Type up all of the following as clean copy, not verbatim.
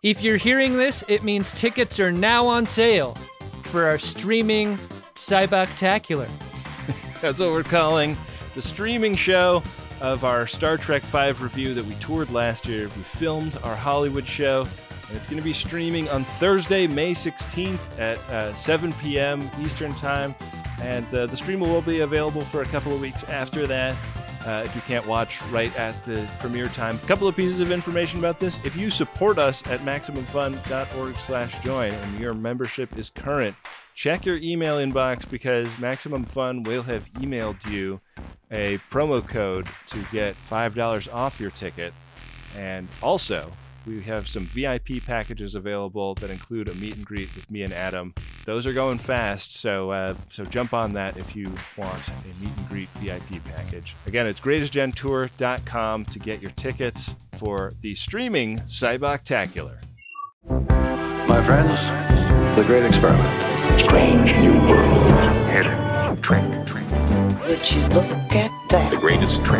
If you're hearing this, it means tickets are now on sale for our streaming Cyboctacular. That's what we're calling the streaming show of our Star Trek V review that we toured last year. We filmed our Hollywood show, and it's going to be streaming on Thursday, May 16th at 7 p.m. Eastern Time. And the stream will be available for a couple of weeks after that. If you can't watch right at the premiere time. A couple of pieces of information about this. If you support us at MaximumFun.org/join and your membership is current, check your email inbox because Maximum Fun will have emailed you a promo code to get $5 off your ticket. And also, we have some VIP packages available that include a meet and greet with me and Adam. Those are going fast, so jump on that if you want a meet and greet VIP package. Again, it's greatestgentour.com to get your tickets for the streaming Cyboctacular. My friends, the great experiment. Strange new world. Hidden trick. Would you look at that? The greatest trick.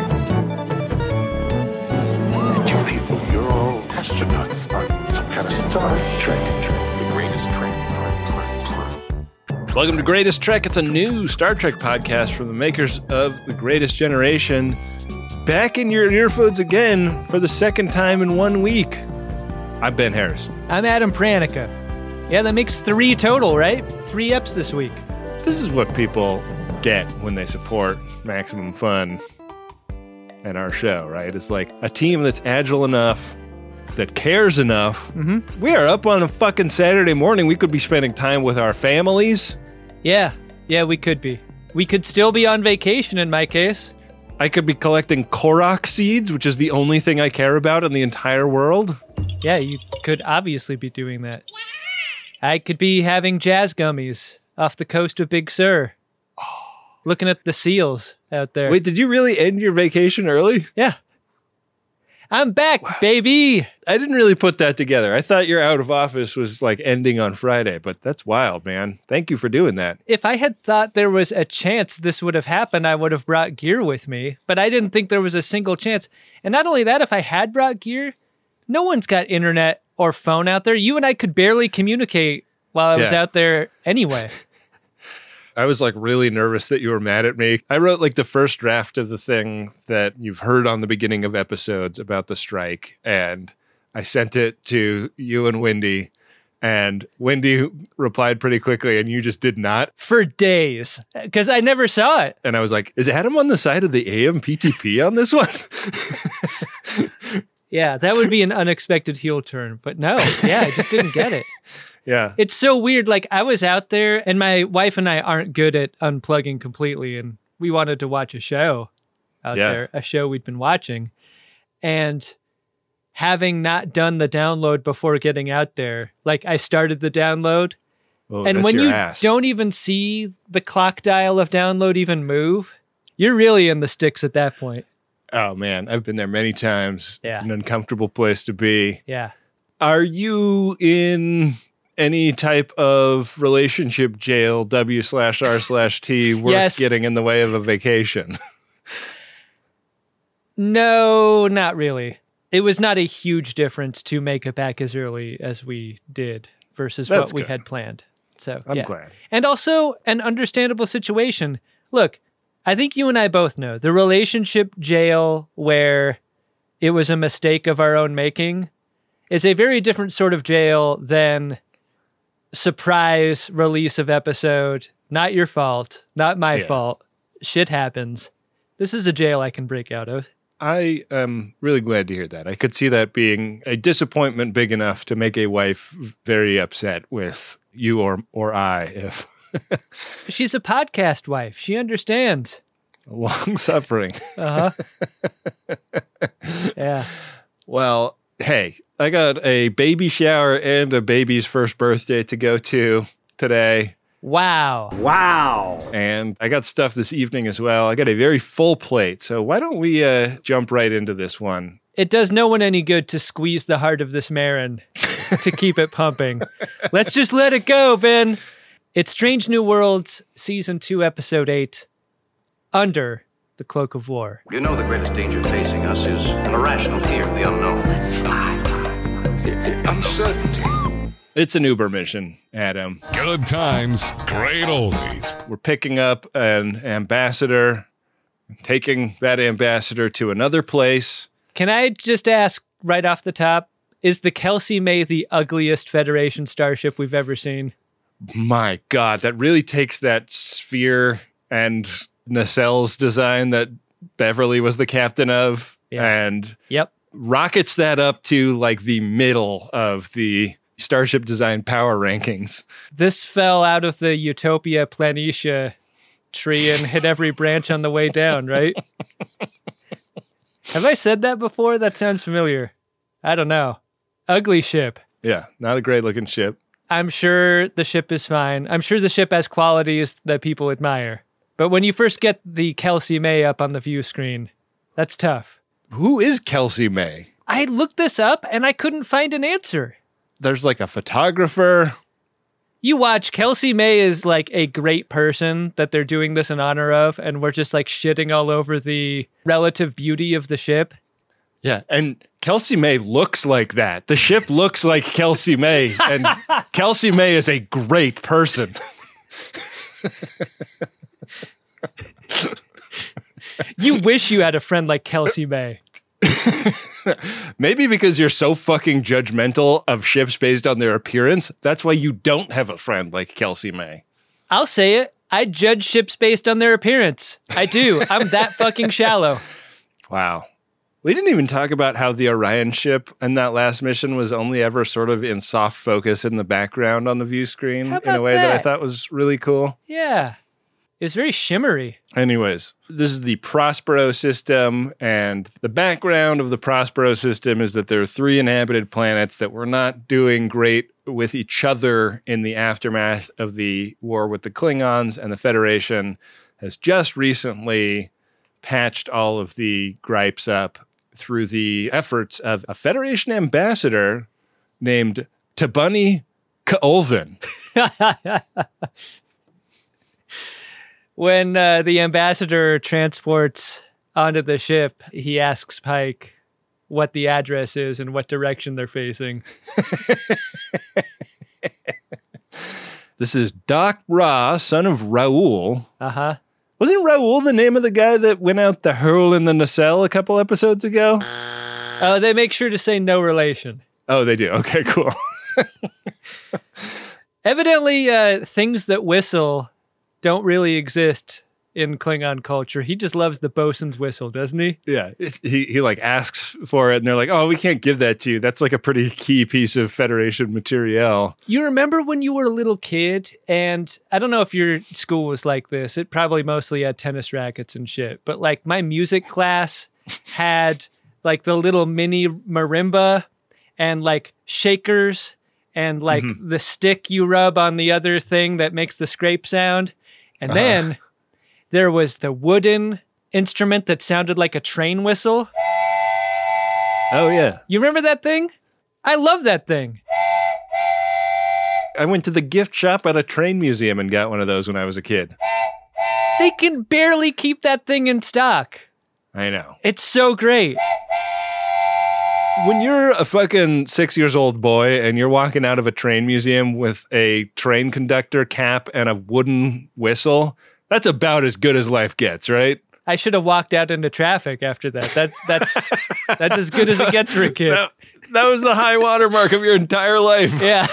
And you people, you're all astronauts on some kind of Star Trek. The greatest trick. Welcome to Greatest Trek. It's a new Star Trek podcast from the makers of The Greatest Generation. Back in your earphones again for the second time in 1 week. I'm Ben Harris. I'm Adam Pranica. Yeah, that makes 3 total, right? 3 eps this week. This is what people get when they support Maximum Fun and our show, right? It's like a team that's agile enough, that cares enough. Mm-hmm. We are up on a fucking Saturday morning. We could be spending time with our families. Yeah, we could be. We could still be on vacation in my case. I could be collecting Korok seeds, which is the only thing I care about in the entire world. Yeah, you could obviously be doing that. I could be having jazz gummies off the coast of Big Sur. Looking at the seals out there. Wait, did you really end your vacation early? Yeah. I'm back, baby. I didn't really put that together. I thought your out of office was like ending on Friday, but that's wild, man. Thank you for doing that. If I had thought there was a chance this would have happened, I would have brought gear with me, but I didn't think there was a single chance. And not only that, if I had brought gear, no one's got internet or phone out there. You and I could barely communicate while I was out there anyway. I was like really nervous that you were mad at me. I wrote like the first draft of the thing that you've heard on the beginning of episodes about the strike, and I sent it to you and Wendy, and Wendy replied pretty quickly, and you just did not. For days, because I never saw it. And I was like, is Adam on the side of the AMPTP on this one? Yeah, that would be an unexpected heel turn, but no, I just didn't get it. Yeah. It's so weird. Like, I was out there, and my wife and I aren't good at unplugging completely, and we wanted to watch a show out there, a show we'd been watching. And having not done the download before getting out there, like, I started the download, and when you don't even see the clock dial of download even move, you're really in the sticks at that point. Oh, man. I've been there many times. Yeah. It's an uncomfortable place to be. Yeah. Are you in any type of relationship jail, W/R/T, worth getting in the way of a vacation? No, not really. It was not a huge difference to make it back as early as we did versus what we had planned. So I'm glad. And also an understandable situation. Look, I think you and I both know the relationship jail where it was a mistake of our own making is a very different sort of jail than surprise release of episode. Not your fault. Not my fault. Shit happens. This is a jail I can break out of. I am really glad to hear that. I could see that being a disappointment big enough to make a wife very upset with you or I if... She's a podcast wife. She understands. Long suffering. Uh-huh. Yeah. Well, hey, I got a baby shower and a baby's first birthday to go to today. Wow. And I got stuff this evening as well. I got a very full plate. So why don't we jump right into this one? It does no one any good to squeeze the heart of this Marin to keep it pumping. Let's just let it go, Ben. It's Strange New Worlds, Season 2, Episode 8, Under the Cloak of War. You know the greatest danger facing us is an irrational fear of the unknown. Let's fly. The uncertainty. It's an Uber mission, Adam. Good times, great oldies. We're picking up an ambassador, taking that ambassador to another place. Can I just ask right off the top, is the Kelsey May the ugliest Federation starship we've ever seen? My God, that really takes that sphere and nacelles design that Beverly was the captain of and rockets that up to like the middle of the starship design power rankings. This fell out of the Utopia Planitia tree and hit every branch on the way down, right? Have I said that before? That sounds familiar. I don't know. Ugly ship. Yeah, not a great looking ship. I'm sure the ship is fine. I'm sure the ship has qualities that people admire. But when you first get the Kelsey May up on the view screen, that's tough. Who is Kelsey May? I looked this up and I couldn't find an answer. There's like a photographer. You watch, Kelsey May is like a great person that they're doing this in honor of, and we're just like shitting all over the relative beauty of the ship. Yeah, and Kelsey May looks like that. The ship looks like Kelsey May, and Kelsey May is a great person. You wish you had a friend like Kelsey May. Maybe because you're so fucking judgmental of ships based on their appearance, that's why you don't have a friend like Kelsey May. I'll say it. I judge ships based on their appearance. I do. I'm that fucking shallow. Wow. We didn't even talk about how the Orion ship in that last mission was only ever sort of in soft focus in the background on the view screen in a way that I thought was really cool. Yeah. It was very shimmery. Anyways, this is the Prospero system, and the background of the Prospero system is that there are 3 inhabited planets that were not doing great with each other in the aftermath of the war with the Klingons, and the Federation has just recently patched all of the gripes up through the efforts of a Federation ambassador named Tabuni Kaolvin. When the ambassador transports onto the ship, he asks Pike what the address is and what direction they're facing. This is Doc Ra, son of Raul. Uh-huh. Wasn't Raul the name of the guy that went out the hurl in the nacelle a couple episodes ago? Oh, they make sure to say no relation. Oh, they do. Okay, cool. Evidently, things that whistle don't really exist in Klingon culture. He just loves the bosun's whistle, doesn't he? Yeah. He like asks for it and they're like, oh, we can't give that to you. That's like a pretty key piece of Federation materiel. You remember when you were a little kid, and I don't know if your school was like this. It probably mostly had tennis rackets and shit. But like my music class had like the little mini marimba and like shakers and like the stick you rub on the other thing that makes the scrape sound. And then there was the wooden instrument that sounded like a train whistle. Oh, yeah. You remember that thing? I love that thing. I went to the gift shop at a train museum and got one of those when I was a kid. They can barely keep that thing in stock. I know. It's so great. When you're a fucking 6 years old boy and you're walking out of a train museum with a train conductor cap and a wooden whistle, that's about as good as life gets, right? I should have walked out into traffic after that. That's as good as it gets for a kid. That was the high watermark of your entire life. Yeah.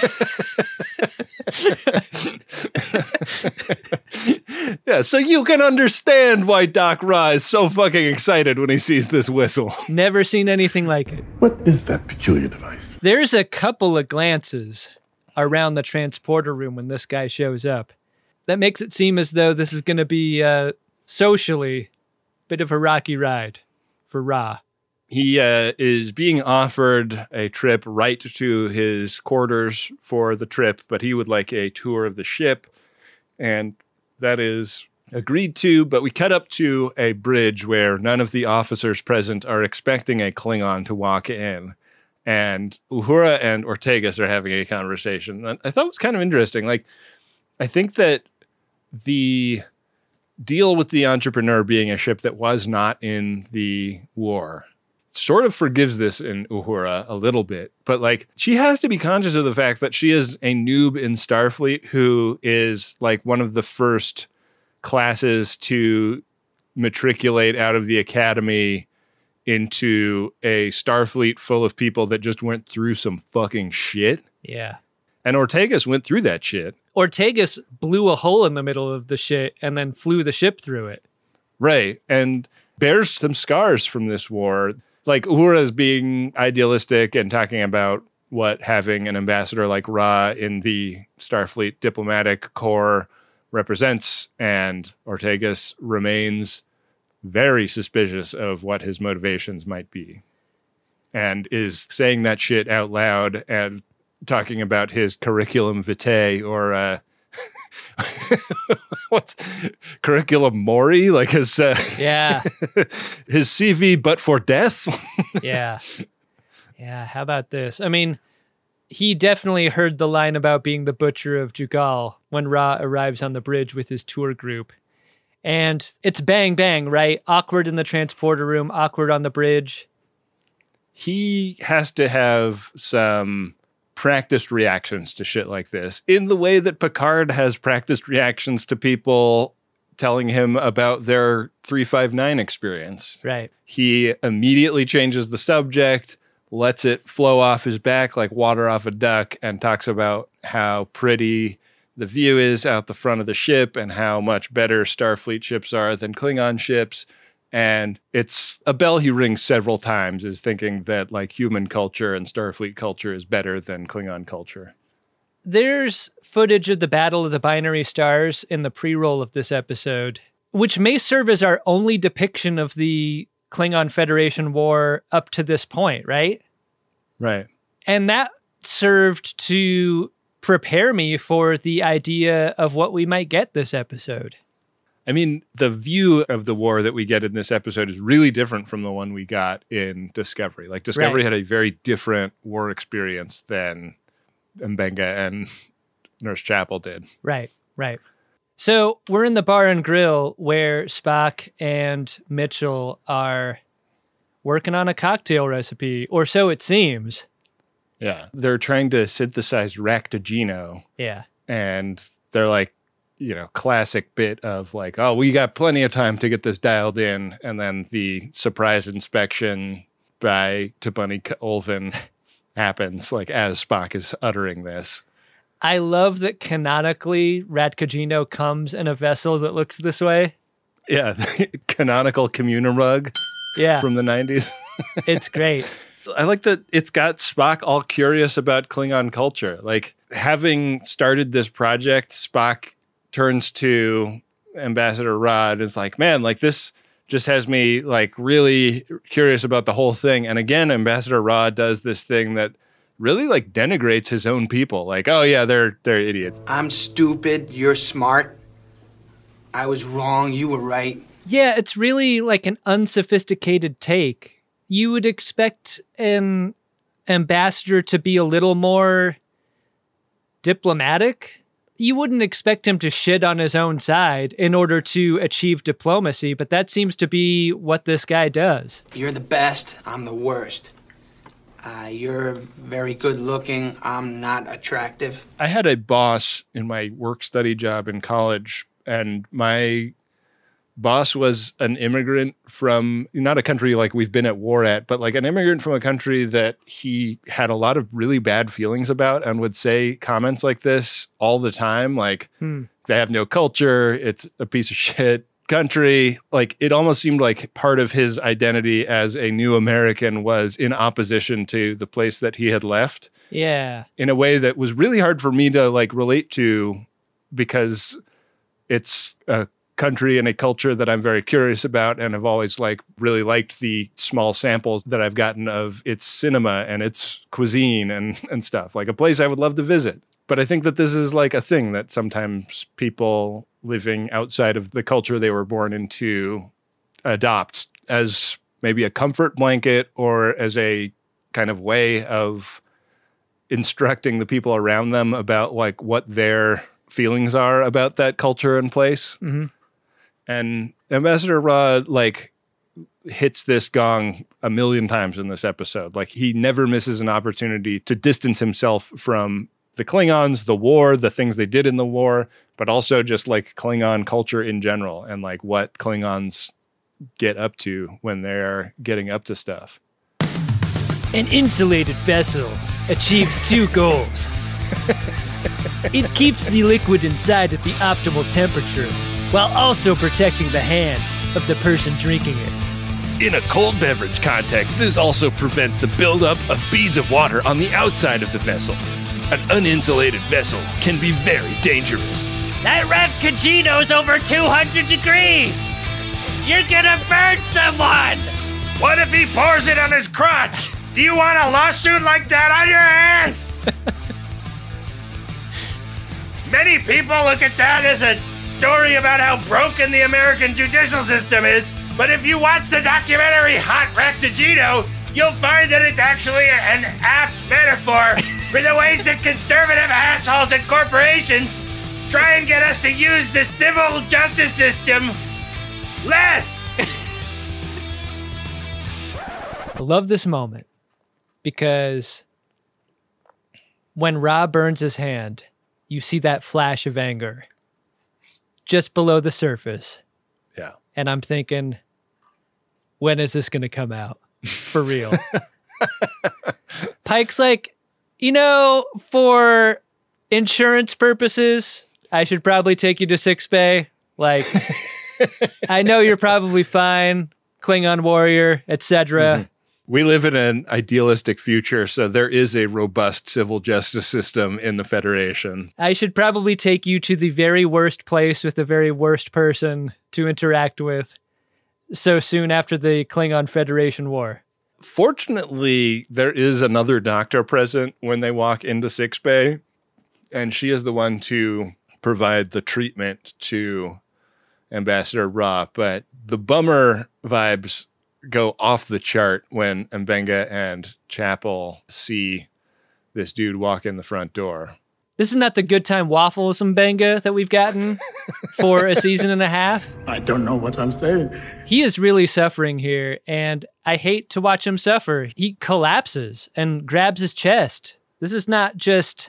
Yeah, so you can understand why Doc Ra is so fucking excited when he sees this whistle. Never seen anything like it. What is that peculiar device? There's a couple of glances around the transporter room when this guy shows up. That makes it seem as though this is going to be socially a bit of a rocky ride for Ra. He is being offered a trip right to his quarters for the trip, but he would like a tour of the ship, and that is agreed to. But we cut up to a bridge where none of the officers present are expecting a Klingon to walk in, and Uhura and Ortegas are having a conversation. And I thought it was kind of interesting. Like, I think that the deal with the Entrepreneur being a ship that was not in the war sort of forgives this in Uhura a little bit, but like she has to be conscious of the fact that she is a noob in Starfleet who is like one of the first classes to matriculate out of the academy into a Starfleet full of people that just went through some fucking shit. Yeah. And Ortegas went through that shit. Ortegas blew a hole in the middle of the shit and then flew the ship through it. Right. And bears some scars from this war. Like Uhura is being idealistic and talking about what having an ambassador like Ra in the Starfleet diplomatic corps represents. And Ortegas remains very suspicious of what his motivations might be and is saying that shit out loud and talking about his curriculum vitae or what's curriculum mori, like his his CV but for death. Yeah how about this? I mean, he definitely heard the line about being the butcher of Jugal when Ra arrives on the bridge with his tour group. And it's bang, bang, right? Awkward in the transporter room, awkward on the bridge. He has to have some practiced reactions to shit like this in the way that Picard has practiced reactions to people telling him about their 359 experience. Right. He immediately changes the subject, lets it flow off his back like water off a duck, and talks about how pretty the view is out the front of the ship and how much better Starfleet ships are than Klingon ships. And it's a bell he rings several times, is thinking that like human culture and Starfleet culture is better than Klingon culture. There's footage of the Battle of the Binary Stars in the pre-roll of this episode, which may serve as our only depiction of the Klingon Federation War up to this point, right? Right. And that served to prepare me for the idea of what we might get this episode. I mean, the view of the war that we get in this episode is really different from the one we got in Discovery. Like, Discovery had a very different war experience than Mbenga and Nurse Chapel did. Right. So we're in the bar and grill where Spock and Mitchell are working on a cocktail recipe, or so it seems. Yeah. They're trying to synthesize Ractogino. Yeah. And they're like, classic bit of like, oh, we got plenty of time to get this dialed in. And then the surprise inspection by T'Poni Olvin happens, like, as Spock is uttering this. I love that canonically Ractogino comes in a vessel that looks this way. Yeah. Canonical communer mug. Yeah. From the 90s. It's great. I like that it's got Spock all curious about Klingon culture. Like, having started this project, Spock turns to Ambassador Ra and is like, man, like, this just has me like really curious about the whole thing. And again, Ambassador Ra does this thing that really like denigrates his own people. Like, oh yeah, they're idiots. I'm stupid. You're smart. I was wrong. You were right. Yeah, it's really like an unsophisticated take. You would expect an ambassador to be a little more diplomatic. You wouldn't expect him to shit on his own side in order to achieve diplomacy, but that seems to be what this guy does. You're the best. I'm the worst. You're very good looking. I'm not attractive. I had a boss in my work-study job in college, and my boss was an immigrant from not a country like we've been at war at, but like an immigrant from a country that he had a lot of really bad feelings about and would say comments like this all the time. Like, they have no culture. It's a piece of shit country. Like, it almost seemed like part of his identity as a new American was in opposition to the place that he had left. Yeah. In a way that was really hard for me to like relate to, because it's a country and a culture that I'm very curious about and have always like really liked the small samples that I've gotten of its cinema and its cuisine and stuff. Like, a place I would love to visit. But I think that this is like a thing that sometimes people living outside of the culture they were born into adopt as maybe a comfort blanket or as a kind of way of instructing the people around them about like what their feelings are about that culture and place. Mm-hmm. And Ambassador Ra like hits this gong a million times in this episode. Like, he never misses an opportunity to distance himself from the Klingons, the war, the things they did in the war, but also just like Klingon culture in general and like what Klingons get up to when they're getting up to stuff. An insulated vessel achieves 2 goals. It keeps the liquid inside at the optimal temperature while also protecting the hand of the person drinking it. In a cold beverage context, this also prevents the buildup of beads of water on the outside of the vessel. An uninsulated vessel can be very dangerous. That red Kajino's over 200 degrees! You're gonna burn someone! What if he pours it on his crotch? Do you want a lawsuit like that on your hands? Many people look at that as a story about how broken the American judicial system is, but if you watch the documentary Hot Rectagino, you'll find that it's actually an apt metaphor for the ways that conservative assholes and corporations try and get us to use the civil justice system less. I love this moment because when Ra burns his hand, you see that flash of anger just below the surface. Yeah. And I'm thinking, when is this going to come out? For real. Pike's like, for insurance purposes, I should probably take you to sickbay. Like, I know you're probably fine, Klingon warrior, etc. Mm-hmm. We live in an idealistic future, so there is a robust civil justice system in the Federation. I should probably take you to the very worst place with the very worst person to interact with so soon after the Klingon Federation War. Fortunately, there is another doctor present when they walk into sickbay, and she is the one to provide the treatment to Ambassador Ra. But the bummer vibes go off the chart when Mbenga and Chapel see this dude walk in the front door. This is not the good time waffles Mbenga that we've gotten for a season and a half. I don't know what I'm saying. He is really suffering here, and I hate to watch him suffer. He collapses and grabs his chest. This is not just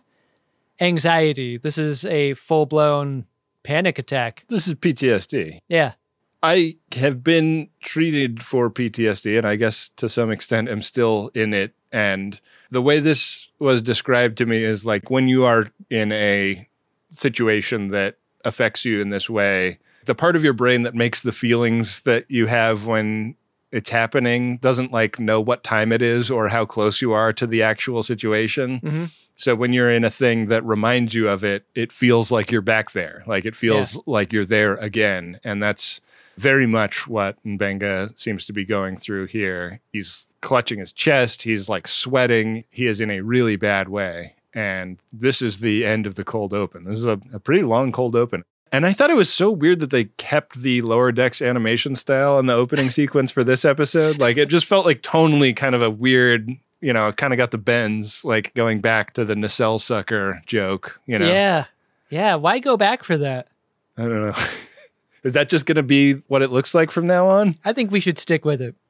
anxiety. This is a full-blown panic attack. This is PTSD. Yeah. I have been treated for PTSD, and I guess to some extent am still in it. And the way this was described to me is like when you are in a situation that affects you in this way, the part of your brain that makes the feelings that you have when it's happening doesn't like know what time it is or how close you are to the actual situation. Mm-hmm. So when you're in a thing that reminds you of it, it feels like you're back there. Like it feels like you're there again. And that's very much what Mbenga seems to be going through here. He's clutching his chest. He's like sweating. He is in a really bad way. And this is the end of the cold open. This is a pretty long cold open. And I thought it was so weird that they kept the Lower Decks animation style in the opening sequence for this episode. Like it just felt like tonally kind of a weird, kind of got the bends, like going back to the nacelle sucker joke, Yeah. Yeah. Why go back for that? I don't know. Is that just going to be what it looks like from now on? I think we should stick with it.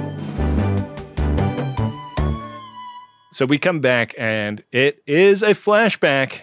So we come back and it is a flashback.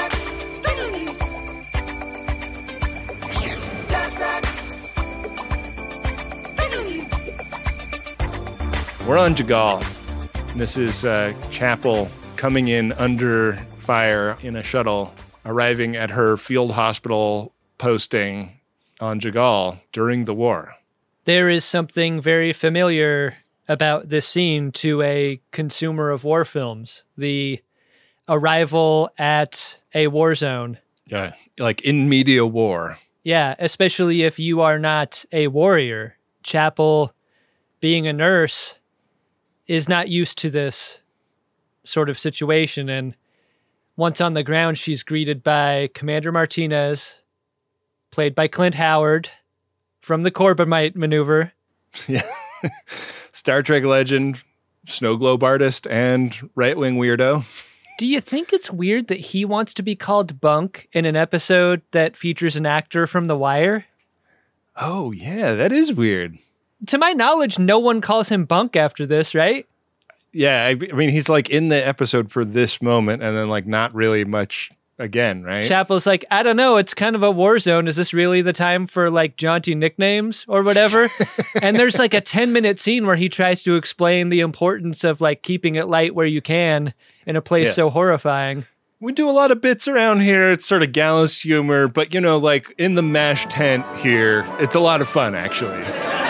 We're on Jagal. This is Chapel coming in under fire in a shuttle, arriving at her field hospital posting on Jagal during the war. There is something very familiar about this scene to a consumer of war films. The arrival at a war zone. Yeah, like in media war. Yeah, especially if you are not a warrior. Chapel, being a nurse, is not used to this sort of situation. And once on the ground, she's greeted by Commander Martinez, played by Clint Howard from the Corbomite maneuver. Yeah. Star Trek legend, snow globe artist, and right-wing weirdo. Do you think it's weird that he wants to be called Bunk in an episode that features an actor from The Wire? Oh, yeah, that is weird. to my knowledge, no one calls him Bunk after this, right? Yeah, I mean, he's like in the episode for this moment and then like not really much again, right? Chapel's like, I don't know, it's kind of a war zone. Is this really the time for like jaunty nicknames or whatever? And there's like a 10-minute scene where he tries to explain the importance of like keeping it light where you can in a place so horrifying. We do a lot of bits around here. It's sort of gallows humor, but you know, like in the MASH tent here, it's a lot of fun actually.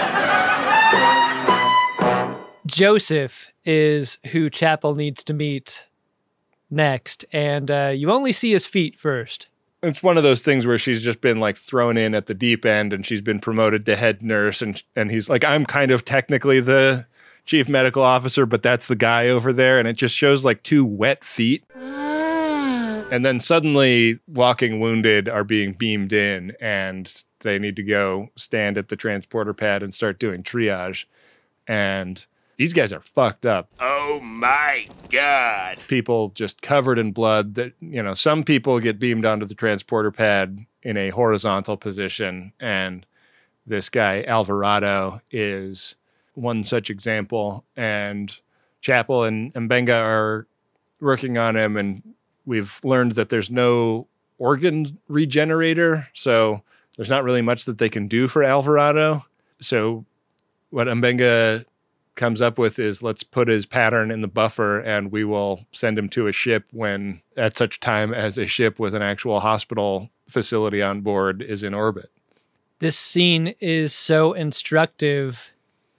Joseph is who Chapel needs to meet next, and you only see his feet first. It's one of those things where she's just been like thrown in at the deep end and she's been promoted to head nurse, and he's like, I'm kind of technically the chief medical officer, but that's the guy over there, and it just shows like 2 wet feet. And then suddenly walking wounded are being beamed in and they need to go stand at the transporter pad and start doing triage. And these guys are fucked up. Oh my God. People just covered in blood. That, you know, some people get beamed onto the transporter pad in a horizontal position. And this guy, Alvarado, is one such example. And Chapel and Mbenga are working on him. And we've learned that there's no organ regenerator. So there's not really much that they can do for Alvarado. So what Mbenga comes up with is, let's put his pattern in the buffer and we will send him to a ship when at such time as a ship with an actual hospital facility on board is in orbit. This scene is so instructive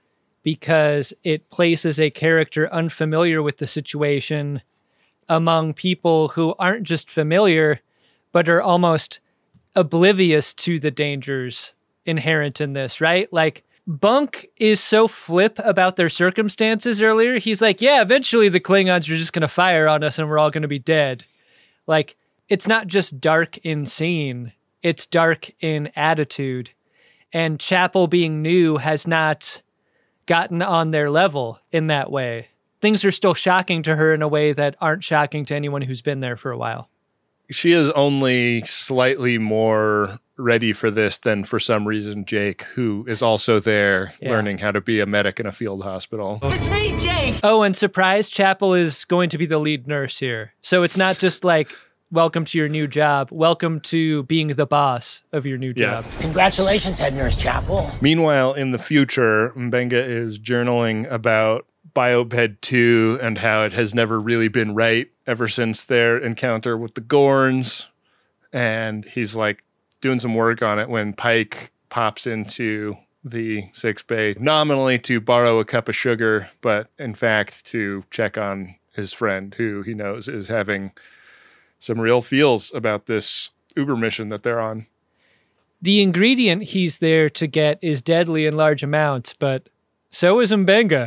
because it places a character unfamiliar with the situation among people who aren't just familiar, but are almost oblivious to the dangers inherent in this, right? Like, Bunk is so flip about their circumstances earlier. He's like, yeah, eventually the Klingons are just going to fire on us and we're all going to be dead. Like, it's not just dark in scene, it's dark in attitude. And Chapel, being new, has not gotten on their level in that way. Things are still shocking to her in a way that aren't shocking to anyone who's been there for a while. She is only slightly more ready for this than, for some reason, Jake, who is also there learning how to be a medic in a field hospital. It's me, Jake! Oh, and surprise, Chapel is going to be the lead nurse here. So it's not just like, welcome to your new job. Welcome to being the boss of your new job. Congratulations, Head Nurse Chapel. Meanwhile, in the future, Mbenga is journaling about Bioped 2 and how it has never really been right ever since their encounter with the Gorns. And he's like doing some work on it when Pike pops into the sickbay, nominally to borrow a cup of sugar, but in fact to check on his friend who he knows is having some real feels about this Uber mission that they're on. The ingredient he's there to get is deadly in large amounts, but so is Mbenga.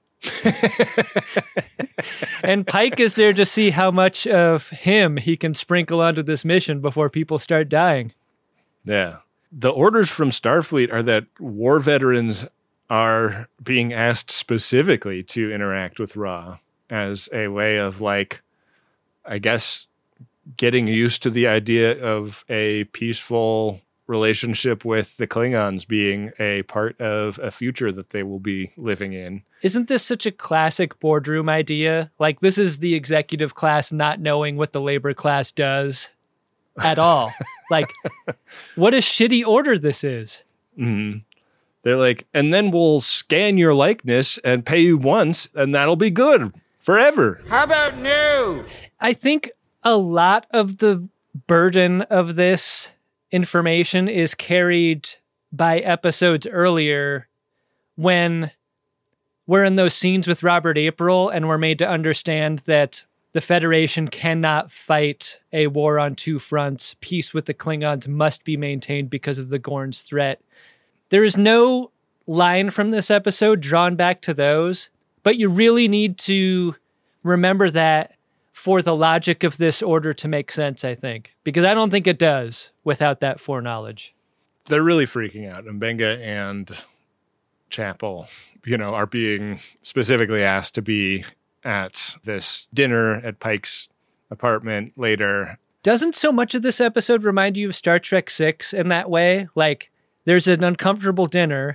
And Pike is there to see how much of him he can sprinkle onto this mission before people start dying. Yeah. The orders from Starfleet are that war veterans are being asked specifically to interact with Ra as a way of, like, I guess, getting used to the idea of a peaceful relationship with the Klingons being a part of a future that they will be living in. Isn't this such a classic boardroom idea? Like, this is the executive class not knowing what the labor class does at all. Like, what a shitty order this is. Mm-hmm. They're like, and then we'll scan your likeness and pay you once, and that'll be good forever. How about no? I think a lot of the burden of this information is carried by episodes earlier when we're in those scenes with Robert April and we're made to understand that the Federation cannot fight a war on two fronts. Peace with the Klingons must be maintained because of the Gorn's threat. There is no line from this episode drawn back to those, but you really need to remember that for the logic of this order to make sense, I think. Because I don't think it does without that foreknowledge. They're really freaking out. Mbenga and Chapel, are being specifically asked to be at this dinner at Pike's apartment later. Doesn't so much of this episode remind you of Star Trek VI in that way? Like, there's an uncomfortable dinner.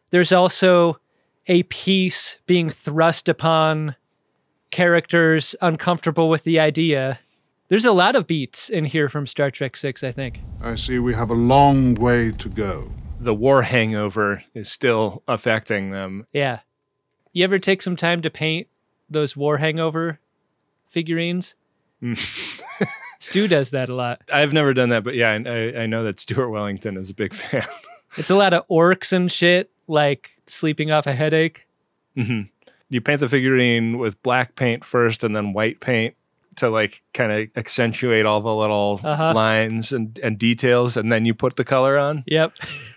There's also a piece being thrust upon characters uncomfortable with the idea. There's a lot of beats in here from Star Trek VI, I think. I see we have a long way to go. The war hangover is still affecting them. Yeah. You ever take some time to paint those war hangover figurines? Stu does that a lot. I've never done that, but yeah, I know that Stuart Wellington is a big fan. It's a lot of orcs and shit, like sleeping off a headache. Mm-hmm. You paint the figurine with black paint first and then white paint to like kind of accentuate all the little lines and details, and then you put the color on. Yep.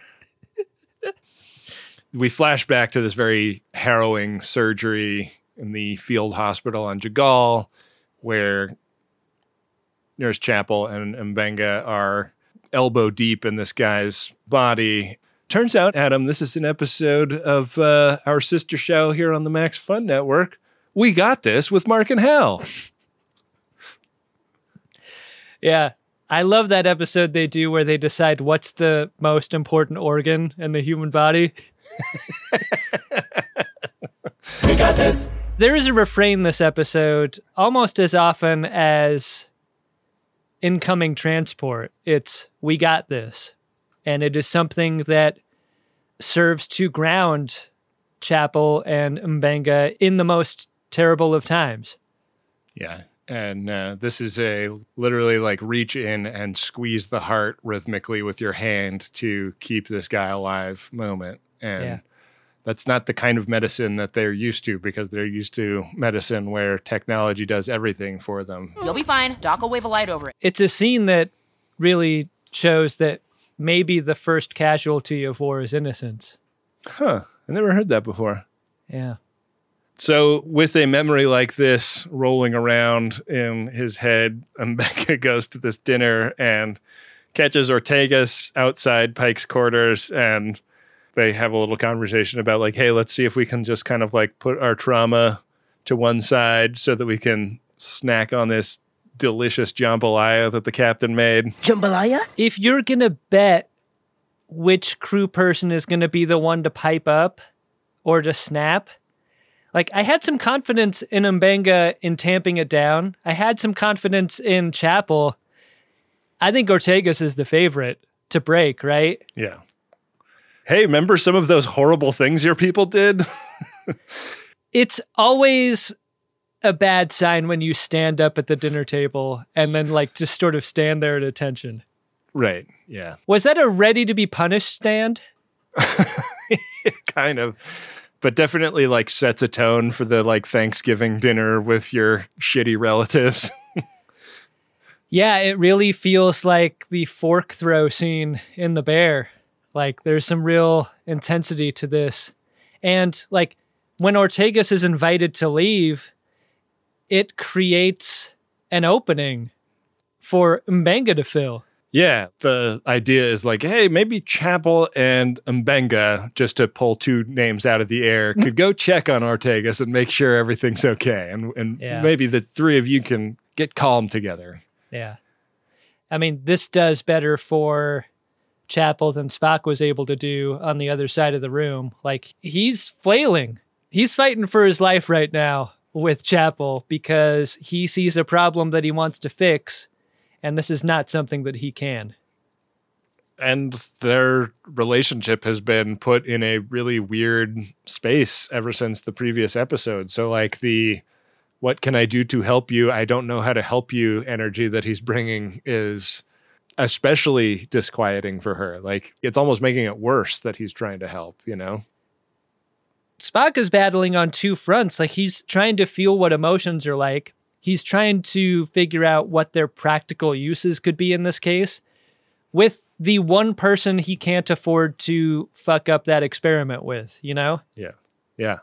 We flash back to this very harrowing surgery in the field hospital on Jagal, where Nurse Chapel and M'Benga are elbow deep in this guy's body. Turns out, Adam, this is an episode of our sister show here on the Max Fun Network. We Got This with Mark and Hal. Yeah. I love that episode they do where they decide what's the most important organ in the human body. We got this. There is a refrain this episode almost as often as incoming transport. It's, we got this. And it is something that serves to ground Chapel and M'Benga in the most terrible of times. Yeah. And this is a literally like reach in and squeeze the heart rhythmically with your hand to keep this guy alive moment. And that's not the kind of medicine that they're used to, because they're used to medicine where technology does everything for them. You'll be fine. Doc will wave a light over it. It's a scene that really shows that maybe the first casualty of war is innocence. Huh. I never heard that before. Yeah. So with a memory like this rolling around in his head, M'Benga goes to this dinner and catches Ortegas outside Pike's quarters, and they have a little conversation about like, hey, let's see if we can just kind of like put our trauma to one side so that we can snack on this delicious jambalaya that the captain made. Jambalaya? If you're going to bet which crew person is going to be the one to pipe up or to snap, like, I had some confidence in M'Benga in tamping it down. I had some confidence in Chapel. I think Ortegas is the favorite to break, right? Yeah. Hey, remember some of those horrible things your people did? It's always a bad sign when you stand up at the dinner table and then, like, just sort of stand there at attention. Right, yeah. Was that a ready to be punished stand? Kind of. But definitely like sets a tone for the like Thanksgiving dinner with your shitty relatives. Yeah, it really feels like the fork throw scene in The Bear. Like there's some real intensity to this. And like when Ortegas is invited to leave, it creates an opening for M'Benga to fill. Yeah, the idea is like, hey, maybe Chapel and M'Benga, just to pull two names out of the air, could go check on Ortegas and make sure everything's okay. And maybe the three of you can get calm together. Yeah. I mean, this does better for Chapel than Spock was able to do on the other side of the room. Like, he's flailing. He's fighting for his life right now with Chapel because he sees a problem that he wants to fix. And this is not something that he can. And their relationship has been put in a really weird space ever since the previous episode. So like the, what can I do to help you? I don't know how to help you energy that he's bringing is especially disquieting for her. Like it's almost making it worse that he's trying to help, you know? Spock is battling on two fronts. Like he's trying to feel what emotions are like. He's trying to figure out what their practical uses could be in this case with the one person he can't afford to fuck up that experiment with, you know? Yeah. Yeah.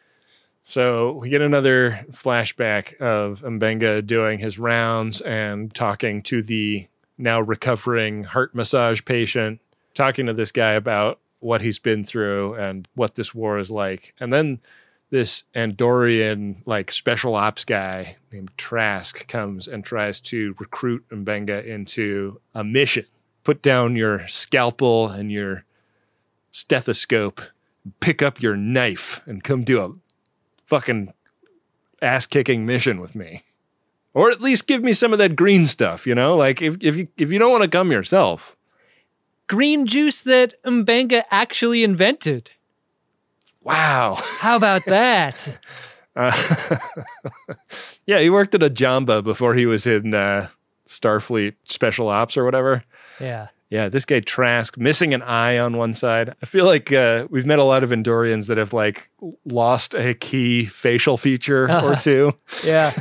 So we get another flashback of M'Benga doing his rounds and talking to the now recovering heart massage patient, talking to this guy about what he's been through and what this war is like. And then this Andorian like special ops guy named Trask comes and tries to recruit M'Benga into a mission. Put down your scalpel and your stethoscope, pick up your knife and come do a fucking ass-kicking mission with me. Or at least give me some of that green stuff, you know? Like, if you don't want to come yourself. Green juice that M'Benga actually invented. Wow. How about that? Yeah, he worked at a Jamba before he was in Starfleet Special Ops or whatever. Yeah. Yeah, this guy Trask, missing an eye on one side. I feel like we've met a lot of Andorians that have, like, lost a key facial feature or two. Yeah.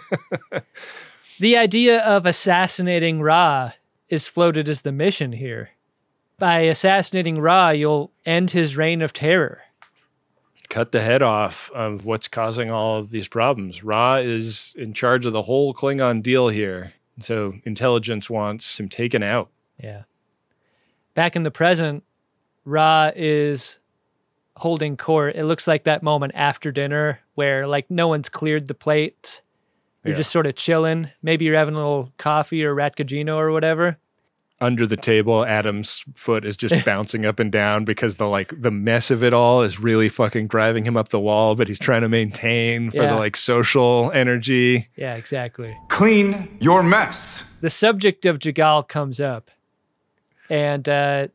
The idea of assassinating Ra is floated as the mission here. By assassinating Ra, you'll end his reign of terror. Cut the head off of what's causing all of these problems. Ra is in charge of the whole Klingon deal here. So intelligence wants him taken out. Yeah. Back in the present, Ra is holding court. It looks like that moment after dinner where, like, no one's cleared the plates. You're just sort of chilling. Maybe you're having a little coffee or Ratkajino or whatever. Under the table, Adam's foot is just bouncing up and down because the mess of it all is really fucking driving him up the wall, but he's trying to maintain for the, like, social energy. Yeah, exactly. Clean your mess. The subject of Jagal comes up. And,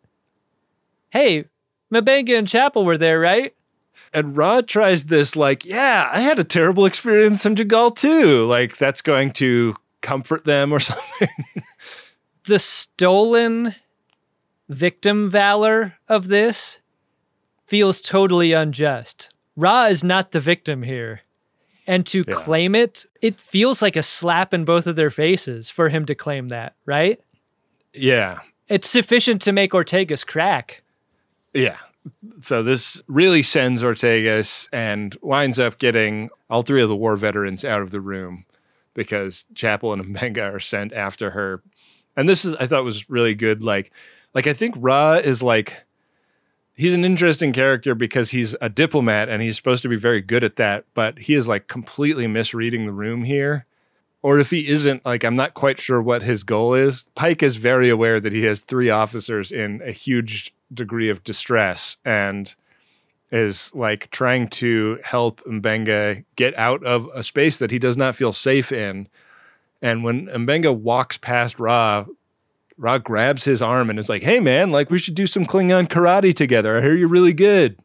hey, M'Benga and Chapel were there, right? And Ra tries this, like, yeah, I had a terrible experience in Jagal too. Like, that's going to comfort them or something. The stolen victim valor of this feels totally unjust. Ra is not the victim here. And to claim it, it feels like a slap in both of their faces for him to claim that, right? Yeah. It's sufficient to make Ortegas crack. Yeah. So this really sends Ortegas and winds up getting all three of the war veterans out of the room because Chapel and M'Benga are sent after her. And this is, I thought, was really good. Like I think Ra is like, he's an interesting character because he's a diplomat and he's supposed to be very good at that, but he is, like, completely misreading the room here. Or if he isn't, like, I'm not quite sure what his goal is. Pike is very aware that he has three officers in a huge degree of distress and is, like, trying to help M'Benga get out of a space that he does not feel safe in. And when M'Benga walks past Ra grabs his arm and is like, hey, man, like, we should do some Klingon karate together. I hear you're really good.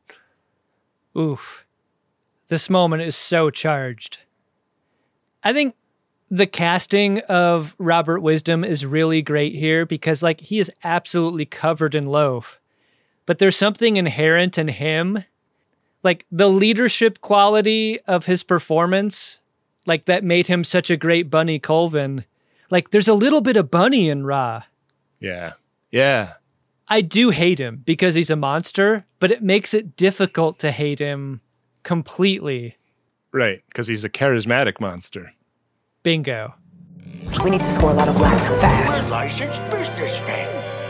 Oof. This moment is so charged. I think the casting of Robert Wisdom is really great here because, like, he is absolutely covered in loaf. But there's something inherent in him, like the leadership quality of his performance, like, that made him such a great Bunny Colvin. Like, there's a little bit of Bunny in Ra. Yeah. Yeah. I do hate him because he's a monster, but it makes it difficult to hate him completely. Right, because he's a charismatic monster. Bingo. We need to score a lot of laps fast. We're licensed businessmen.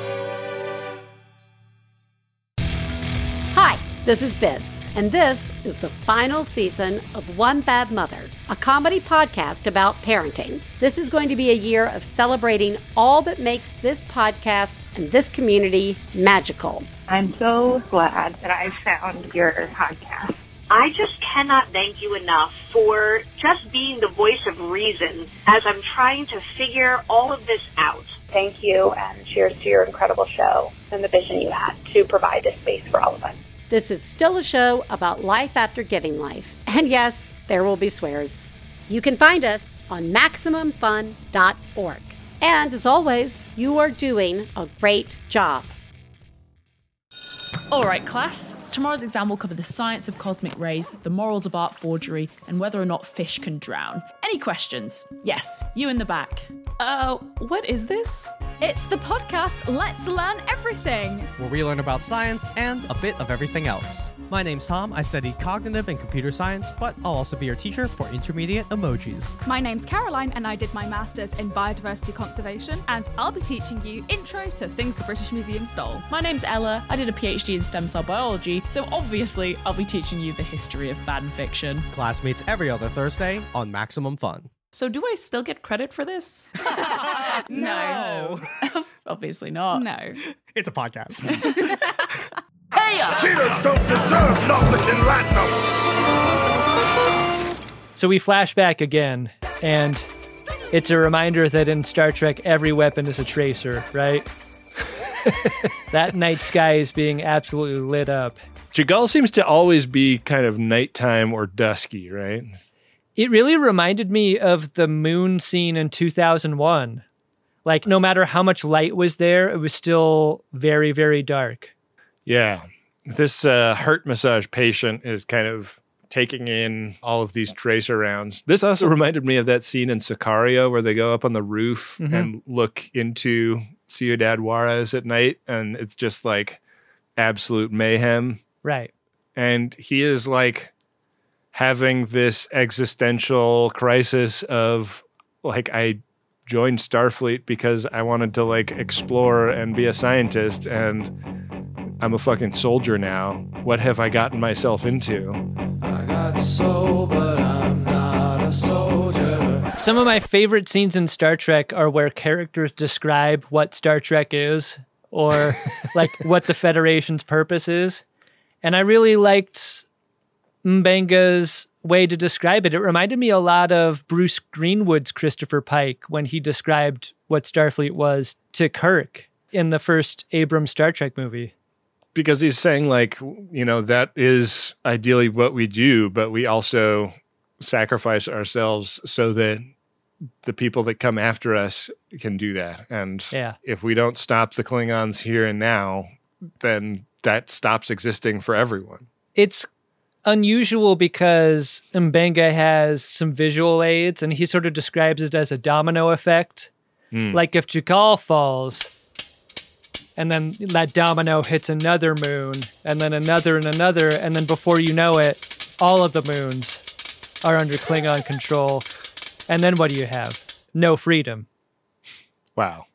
Hi, this is Biz, and this is the final season of One Bad Mother, a comedy podcast about parenting. This is going to be a year of celebrating all that makes this podcast and this community magical. I'm so glad that I found your podcast. I just cannot thank you enough for just being the voice of reason as I'm trying to figure all of this out. Thank you, and cheers to your incredible show and the vision you had to provide this space for all of us. This is still a show about life after giving life. And yes, there will be swears. You can find us on MaximumFun.org. And as always, you are doing a great job. All right, class. Tomorrow's exam will cover the science of cosmic rays, the morals of art forgery, and whether or not fish can drown. Any questions? Yes, you in the back. What is this? It's the podcast Let's Learn Everything, where we learn about science and a bit of everything else. My name's Tom. I study cognitive and computer science, but I'll also be your teacher for intermediate emojis. My name's Caroline, and I did my master's in biodiversity conservation, and I'll be teaching you intro to things the British Museum stole. My name's Ella. I did a PhD in stem cell biology, so obviously I'll be teaching you the history of fan fiction. Class meets every other Thursday on Maximum Fun. So do I still get credit for this? No. Obviously not. No. It's a podcast. Hey, diarrhea. Cheaters don't deserve Nausicaan Latinum. So we flash back again, and it's a reminder that in Star Trek, every weapon is a tracer, right? That night sky is being absolutely lit up. Chagall seems to always be kind of nighttime or dusky, right? It really reminded me of the moon scene in 2001. Like, no matter how much light was there, it was still very, very dark. Yeah. This heart massage patient is kind of taking in all of these tracer rounds. This also reminded me of that scene in Sicario where they go up on the roof and look into Ciudad Juarez at night, and it's just like absolute mayhem. Right. And he is like having this existential crisis of like, I joined Starfleet because I wanted to like explore and be a scientist, and I'm a fucking soldier now. What have I gotten myself into? I got soul, but I'm not a soldier. Some of my favorite scenes in Star Trek are where characters describe what Star Trek is, or like what the Federation's purpose is. And I really liked M'Benga's way to describe it. It reminded me a lot of Bruce Greenwood's Christopher Pike when he described what Starfleet was to Kirk in the first Abrams Star Trek movie. Because he's saying like, you know, that is ideally what we do, but we also sacrifice ourselves so that the people that come after us can do that. And if we don't stop the Klingons here and now, then that stops existing for everyone. It's unusual because M'Benga has some visual aids, and he sort of describes it as a domino effect. Like if Chagall falls, and then that domino hits another moon, and then another and another, and then before you know it, all of the moons are under Klingon control. And then what do you have? No freedom. Wow.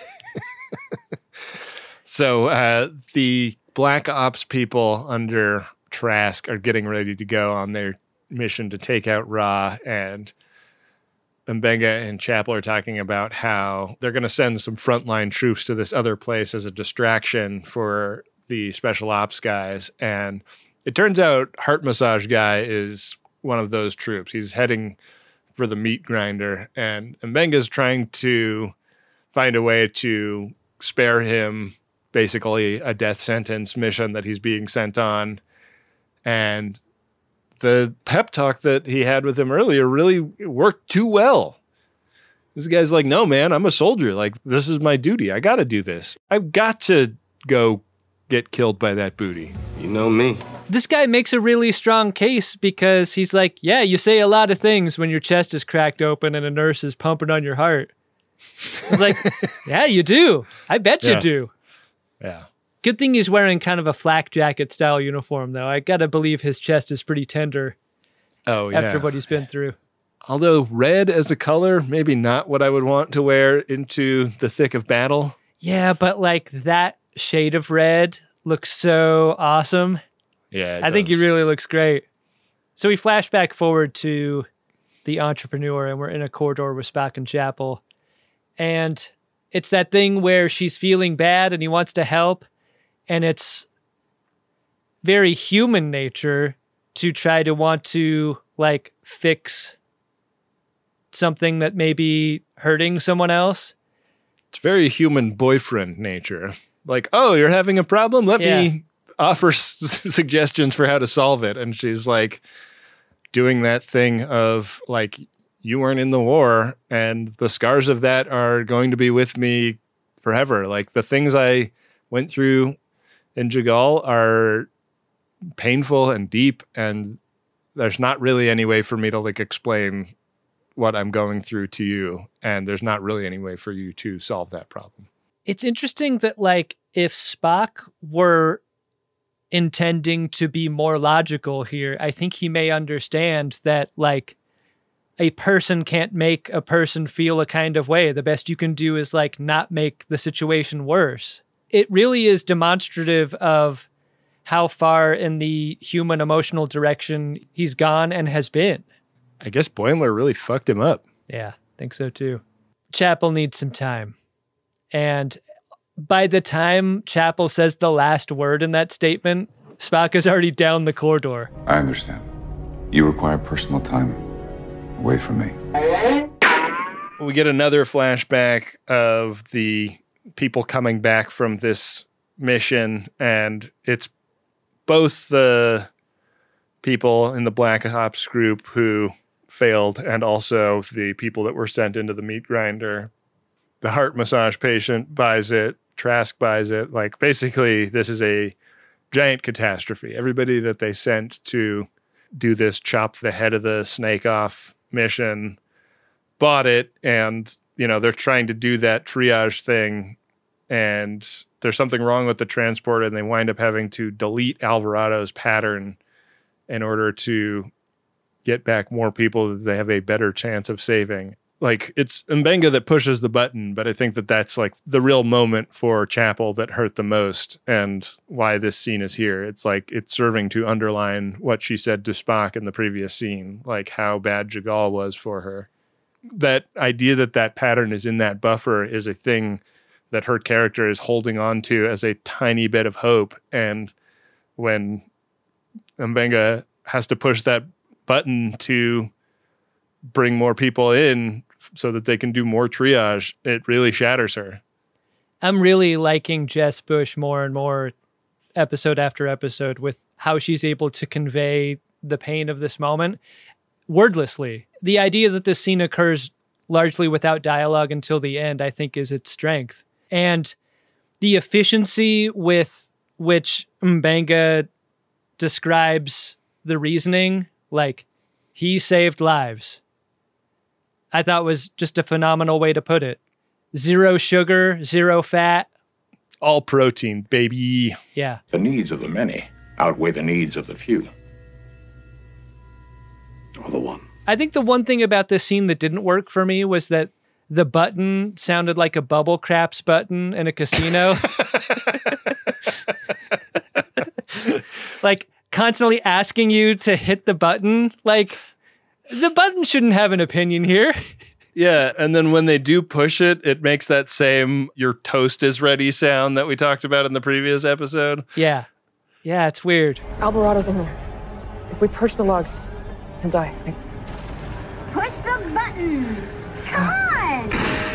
So the Black Ops people under Trask are getting ready to go on their mission to take out Ra, and M'Benga and Chapel are talking about how they're going to send some frontline troops to this other place as a distraction for the special ops guys. And it turns out Heart Massage Guy is one of those troops. He's heading for the meat grinder, and M'Benga's trying to find a way to spare him basically a death sentence mission that he's being sent on. And the pep talk that he had with him earlier really worked too well. This guy's like, no, man, I'm a soldier. Like, this is my duty. I got to do this. I've got to go get killed by that booty. You know me. This guy makes a really strong case because he's like, yeah, you say a lot of things when your chest is cracked open and a nurse is pumping on your heart. I was like, yeah, you do. I bet you do. Yeah. Good thing he's wearing kind of a flak jacket style uniform, though. I gotta believe his chest is pretty tender. Oh, yeah. After what he's been through. Although red as a color, maybe not what I would want to wear into the thick of battle. Yeah, but like that shade of red looks so awesome. Yeah, I think he really looks great. So we flash back forward to the entrepreneur, and we're in a corridor with Spock and Chapel. And it's that thing where she's feeling bad and he wants to help. And it's very human nature to try to want to like fix something that may be hurting someone else. It's very human boyfriend nature. Like, oh, you're having a problem? Let me offer suggestions for how to solve it. And she's like doing that thing of like, you weren't in the war and the scars of that are going to be with me forever. Like the things I went through in Chagall are painful and deep, and there's not really any way for me to like explain what I'm going through to you. And there's not really any way for you to solve that problem. It's interesting that like if Spock were intending to be more logical here, I think he may understand that like a person can't make a person feel a kind of way. The best you can do is like not make the situation worse. It really is demonstrative of how far in the human emotional direction he's gone and has been. I guess Boimler really fucked him up. Yeah, think so too. Chapel needs some time. And by the time Chapel says the last word in that statement, Spock is already down the corridor. I understand. You require personal time away from me. We get another flashback of the people coming back from this mission, and it's both the people in the Black Ops group who failed and also the people that were sent into the meat grinder. The heart massage patient buys it. Trask buys it. Like, basically, this is a giant catastrophe. Everybody that they sent to do this chop the head of the snake off mission bought it, and, you know, they're trying to do that triage thing, and there's something wrong with the transporter, and they wind up having to delete Alvarado's pattern in order to get back more people that they have a better chance of saving. Like, it's M'Benga that pushes the button, but I think that that's like the real moment for Chapel that hurt the most and why this scene is here. It's like it's serving to underline what she said to Spock in the previous scene, like how bad Jagal was for her. That idea that that pattern is in that buffer is a thing that her character is holding on to as a tiny bit of hope. And when M'Benga has to push that button to bring more people in so that they can do more triage, it really shatters her. I'm really liking Jess Bush more and more episode after episode with how she's able to convey the pain of this moment wordlessly. The idea that this scene occurs largely without dialogue until the end, I think, is its strength. And the efficiency with which M'Benga describes the reasoning, like, he saved lives, I thought was just a phenomenal way to put it. 0 sugar, 0 fat. All protein, baby. Yeah. The needs of the many outweigh the needs of the few. Or the one. I think the one thing about this scene that didn't work for me was that the button sounded like a bubble craps button in a casino. Like, constantly asking you to hit the button. Like, the button shouldn't have an opinion here. Yeah, and then when they do push it, it makes that same "your toast is ready" sound that we talked about in the previous episode. Yeah. Yeah, it's weird. Alvarado's in there. If we purge the logs, he'll die. Push the button! Come on!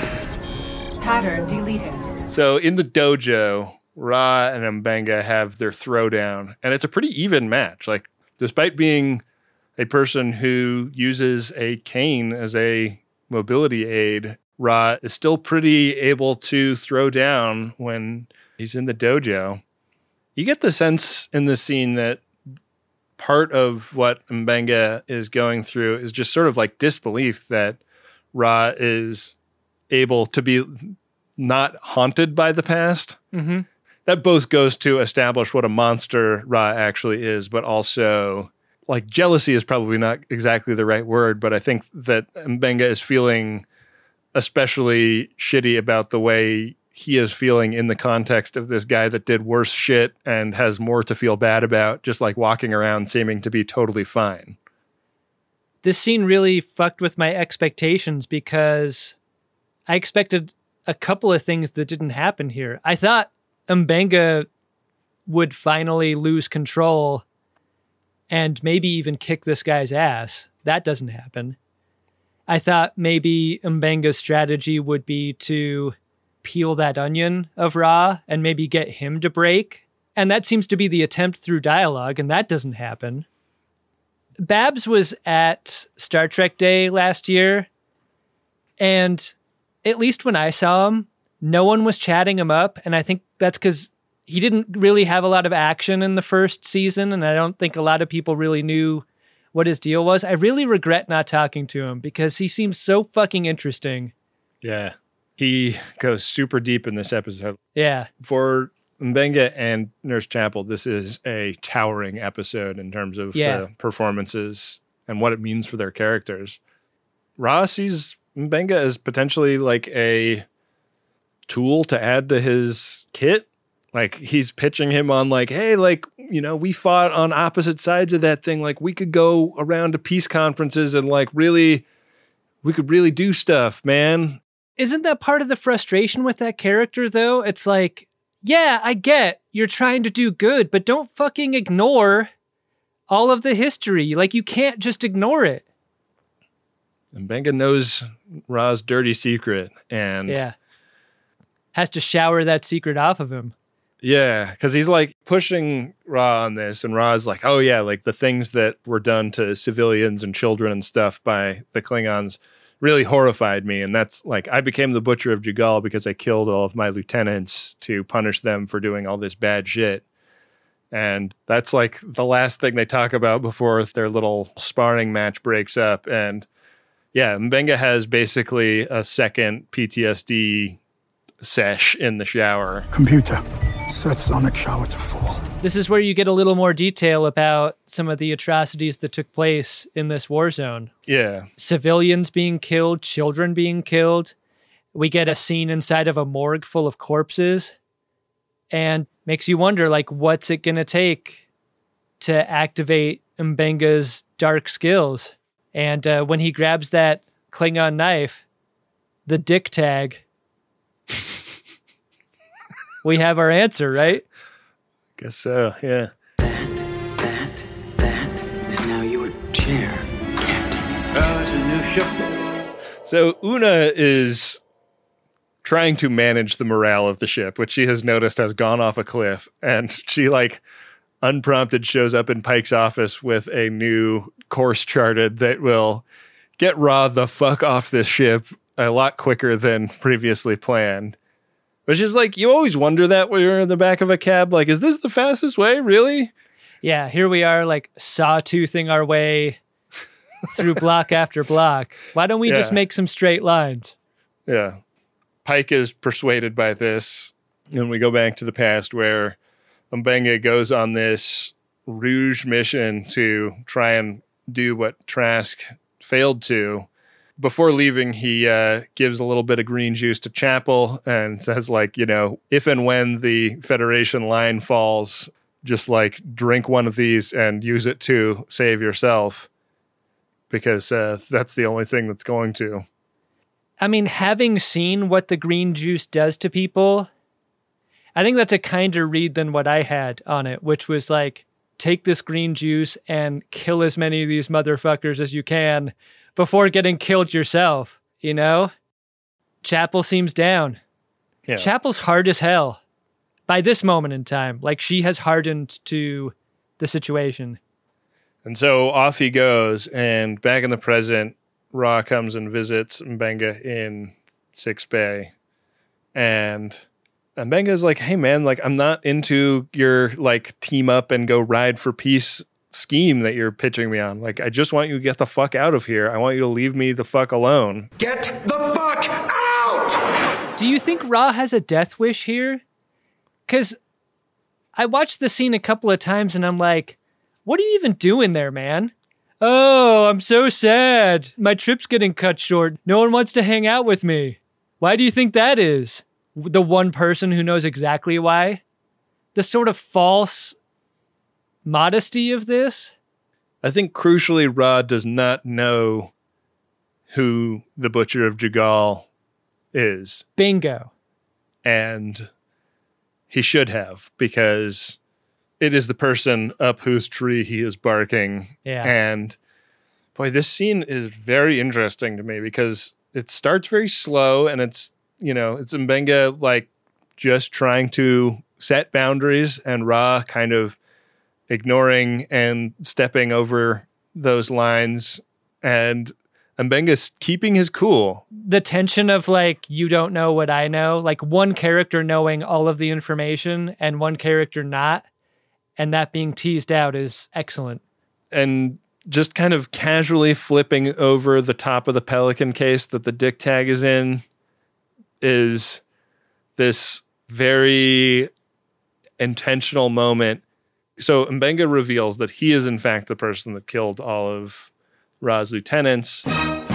Pattern deleted. So in the dojo, Ra and M'Benga have their throwdown, and it's a pretty even match. Like, despite being a person who uses a cane as a mobility aid, Ra is still pretty able to throw down when he's in the dojo. You get the sense in this scene that part of what M'Benga is going through is just sort of like disbelief that Ra is able to be not haunted by the past. Mm-hmm. That both goes to establish what a monster Ra actually is, but also, like, jealousy is probably not exactly the right word, but I think that M'Benga is feeling especially shitty about the way he is feeling in the context of this guy that did worse shit and has more to feel bad about, just like walking around seeming to be totally fine. This scene really fucked with my expectations because I expected a couple of things that didn't happen here. I thought M'Benga would finally lose control and maybe even kick this guy's ass. That doesn't happen. I thought maybe M'Benga's strategy would be to peel that onion of Ra and maybe get him to break. And that seems to be the attempt through dialogue, and that doesn't happen. Babs was at Star Trek Day last year, and at least when I saw him, no one was chatting him up, and I think that's because he didn't really have a lot of action in the first season, and I don't think a lot of people really knew what his deal was. I really regret not talking to him because he seems so fucking interesting. Yeah. He goes super deep in this episode. Yeah. For M'Benga and Nurse Chapel, this is a towering episode in terms of the performances and what it means for their characters. Ra sees M'Benga as potentially like a tool to add to his kit. Like, he's pitching him on like, hey, like, you know, we fought on opposite sides of that thing. Like, we could go around to peace conferences and like really, we could really do stuff, man. isn't that part of the frustration with that character, though? It's like, yeah, I get you're trying to do good, but don't fucking ignore all of the history. Like, you can't just ignore it. Mbenga knows Ra's dirty secret and has to shower that secret off of him. Yeah, because he's like pushing Ra on this, and Ra's like, oh yeah, like the things that were done to civilians and children and stuff by the Klingons really horrified me. And that's like, I became the Butcher of Jugal because I killed all of my lieutenants to punish them for doing all this bad shit. And that's like the last thing they talk about before their little sparring match breaks up. And yeah, Mbenga has basically a second PTSD sesh in the shower. Computer, set sonic shower to full. This is where you get a little more detail about some of the atrocities that took place in this war zone. Yeah. Civilians being killed, children being killed. We get a scene inside of a morgue full of corpses, and makes you wonder, like, what's it going to take to activate Mbenga's dark skills? And when he grabs that Klingon knife, the dick tag, we have our answer, right? Guess so, yeah. That is now your chair, Captain. It's a new ship. So Una is trying to manage the morale of the ship, which she has noticed has gone off a cliff. And she, like, unprompted shows up in Pike's office with a new course charted that will get Ra the fuck off this ship a lot quicker than previously planned. Which is like, you always wonder that when you're in the back of a cab. Like, is this the fastest way? Really? Yeah, here we are, like, sawtoothing our way through block after block. Why don't we just make some straight lines? Yeah. Pike is persuaded by this. And we go back to the past where Mbenga goes on this Rouge mission to try and do what Trask failed to. Before leaving, he gives a little bit of green juice to Chapel and says, like, you know, if and when the Federation line falls, just like drink one of these and use it to save yourself, because that's the only thing that's going to. I mean, having seen what the green juice does to people, I think that's a kinder read than what I had on it, which was like, take this green juice and kill as many of these motherfuckers as you can before getting killed yourself, you know? Chapel seems down. Yeah. Chapel's hard as hell by this moment in time. Like, she has hardened to the situation. And so off he goes, and back in the present, Ra comes and visits Mbenga in 6 Bay. And Mbenga's like, hey man, like, I'm not into your, like, team up and go ride for peace scheme that you're pitching me on. Like, I just want you to get the fuck out of here. I want you to leave me the fuck alone. Get the fuck out! Do you think Ra has a death wish here? Because I watched the scene a couple of times and I'm like, what are you even doing there, man? Oh, I'm so sad. My trip's getting cut short. No one wants to hang out with me. Why do you think that is? The one person who knows exactly why? The sort of false modesty of this? I think crucially, Ra does not know who the Butcher of Jugal is. Bingo. And he should have, because it is the person up whose tree he is barking. Yeah. And boy, this scene is very interesting to me because it starts very slow, and it's, you know, it's Mbenga like just trying to set boundaries, and Ra kind of ignoring and stepping over those lines, and Mbenga's keeping his cool. The tension of, like, you don't know what I know, like one character knowing all of the information and one character not, and that being teased out is excellent. And just kind of casually flipping over the top of the Pelican case that the dick tag is in is this very intentional moment. So Mbenga reveals that he is in fact the person that killed all of Ra's lieutenants.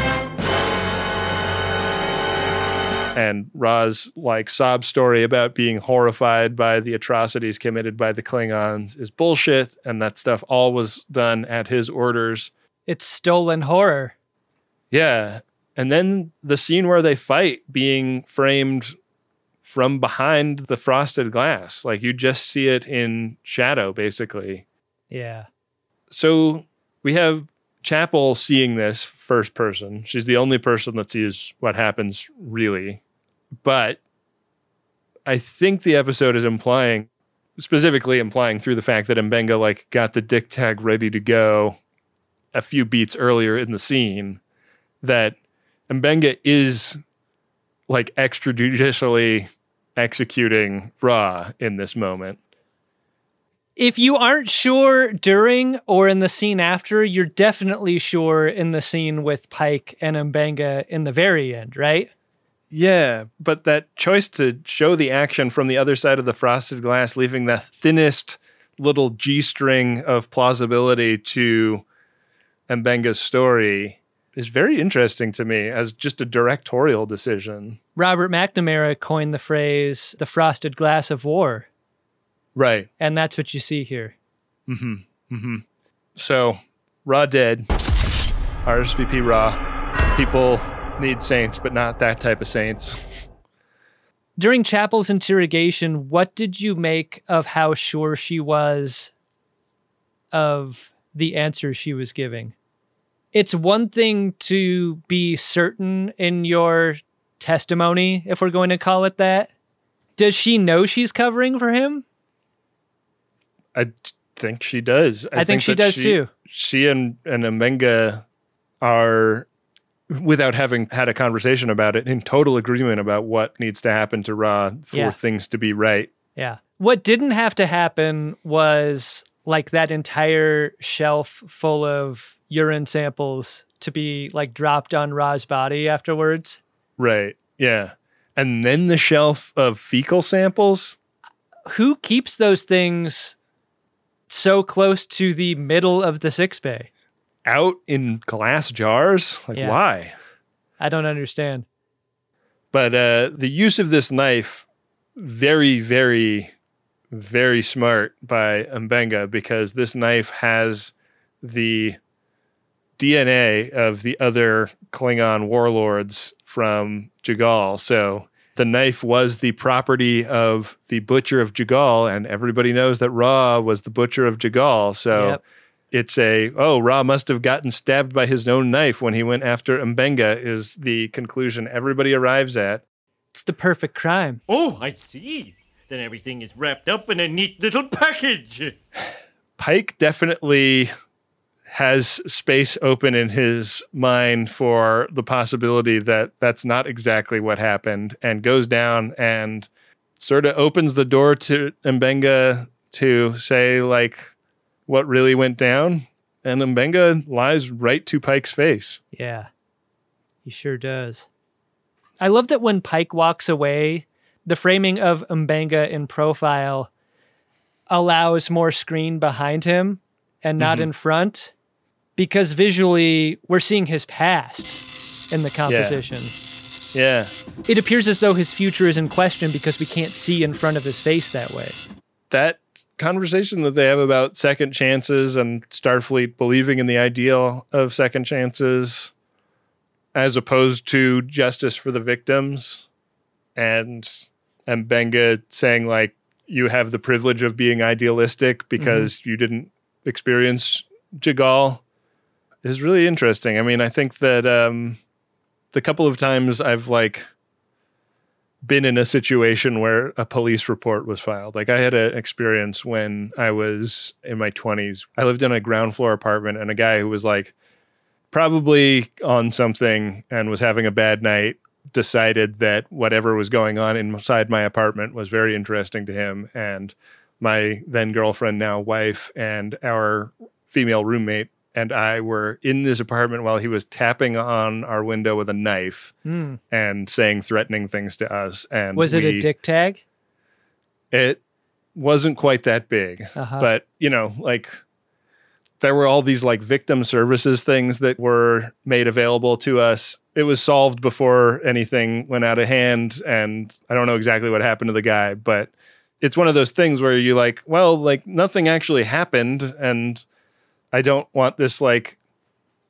And Ra's like sob story about being horrified by the atrocities committed by the Klingons is bullshit, and that stuff all was done at his orders. It's stolen horror. Yeah. And then the scene where they fight being framed from behind the frosted glass. Like you just see it in shadow, basically. Yeah. So we have Chapel seeing this first person. She's the only person that sees what happens, really. But I think the episode is specifically implying through the fact that Mbenga like got the dick tag ready to go a few beats earlier in the scene, that Mbenga is like extrajudicially executing Ra in this moment. If you aren't sure during or in the scene after, you're definitely sure in the scene with Pike and Mbenga in the very end, right? Yeah, but that choice to show the action from the other side of the frosted glass, leaving the thinnest little G-string of plausibility to Mbenga's story, is very interesting to me as just a directorial decision. Robert McNamara coined the phrase, the frosted glass of war. Right. And that's what you see here. Mm-hmm. Mm-hmm. So, Ra dead. RSVP Ra. People need saints, but not that type of saints. During Chapel's interrogation, what did you make of how sure she was of the answer she was giving? It's one thing to be certain in your testimony, if we're going to call it that. Does she know she's covering for him? I think she does. I think she does too. She and Mbenga are, without having had a conversation about it, in total agreement about what needs to happen to Ra for things to be right. Yeah. What didn't have to happen was like that entire shelf full of urine samples to be like dropped on Ra's body afterwards. Right. Yeah. And then the shelf of fecal samples. Who keeps those things so close to the middle of the sickbay? Out in glass jars? Like, why? I don't understand. But the use of this knife, very, very, very smart by Mbenga, because this knife has the DNA of the other Klingon warlords from Jagal. So the knife was the property of the Butcher of Jagal, and everybody knows that Ra was the Butcher of Jagal. So it's Ra must have gotten stabbed by his own knife when he went after Mbenga, is the conclusion everybody arrives at. It's the perfect crime. Oh, I see. Then everything is wrapped up in a neat little package. Pike definitely has space open in his mind for the possibility that that's not exactly what happened, and goes down and sort of opens the door to Mbenga to say like what really went down, and Mbenga lies right to Pike's face. Yeah, he sure does. I love that when Pike walks away, the framing of Mbenga in profile allows more screen behind him and not in front, because visually we're seeing his past in the composition. Yeah. It appears as though his future is in question because we can't see in front of his face that way. That conversation that they have about second chances and Starfleet believing in the ideal of second chances as opposed to justice for the victims, and Mbenga saying like, you have the privilege of being idealistic because you didn't experience Jagal, is really interesting. I mean, I think that the couple of times I've like been in a situation where a police report was filed. Like I had an experience when I was in my 20s. I lived in a ground floor apartment, and a guy who was like probably on something and was having a bad night decided that whatever was going on inside my apartment was very interesting to him. And my then girlfriend, now wife, and our female roommate and I were in this apartment while he was tapping on our window with a knife and saying threatening things to us. And was it a dick tag? It wasn't quite that big, but you know, like there were all these like victim services things that were made available to us. It was solved before anything went out of hand, and I don't know exactly what happened to the guy, but it's one of those things where you like, well, like nothing actually happened, and I don't want this like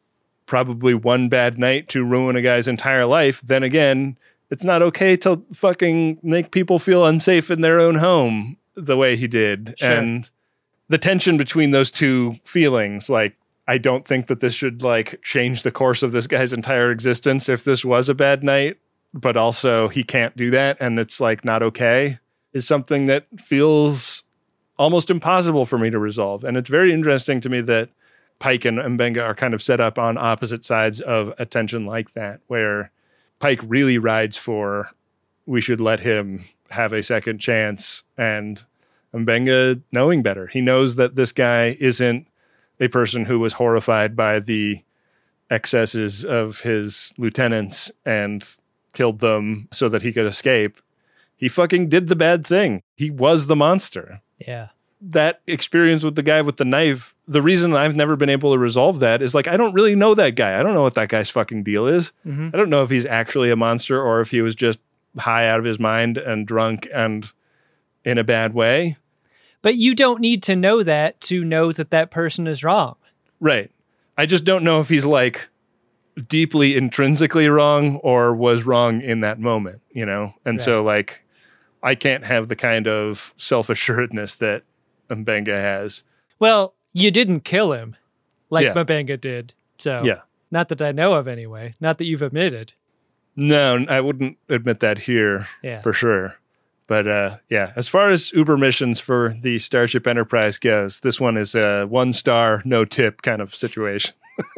probably one bad night to ruin a guy's entire life, then again, it's not okay to fucking make people feel unsafe in their own home the way he did. Sure. And the tension between those two feelings, like, I don't think that this should like change the course of this guy's entire existence if this was a bad night, but also he can't do that and it's like not okay, is something that feels almost impossible for me to resolve. And it's very interesting to me that Pike and Mbenga are kind of set up on opposite sides of a tension like that, where Pike really rides for, we should let him have a second chance, and Mbenga knowing better. He knows that this guy isn't a person who was horrified by the excesses of his lieutenants and killed them so that he could escape. He fucking did the bad thing. He was the monster. Yeah. That experience with the guy with the knife, the reason I've never been able to resolve that is like, I don't really know that guy. I don't know what that guy's fucking deal is. Mm-hmm. I don't know if he's actually a monster or if he was just high out of his mind and drunk and in a bad way. But you don't need to know that to know that that person is wrong. Right. I just don't know if he's like deeply intrinsically wrong or was wrong in that moment, you know? And so like, I can't have the kind of self-assuredness that Mbenga has. Well, you didn't kill him like Yeah. Mbenga did. So Yeah. not that I know of anyway. Not that you've admitted. No, I wouldn't admit that here for sure. But yeah, as far as Uber missions for the Starship Enterprise goes, this one is a 1-star, no tip kind of situation.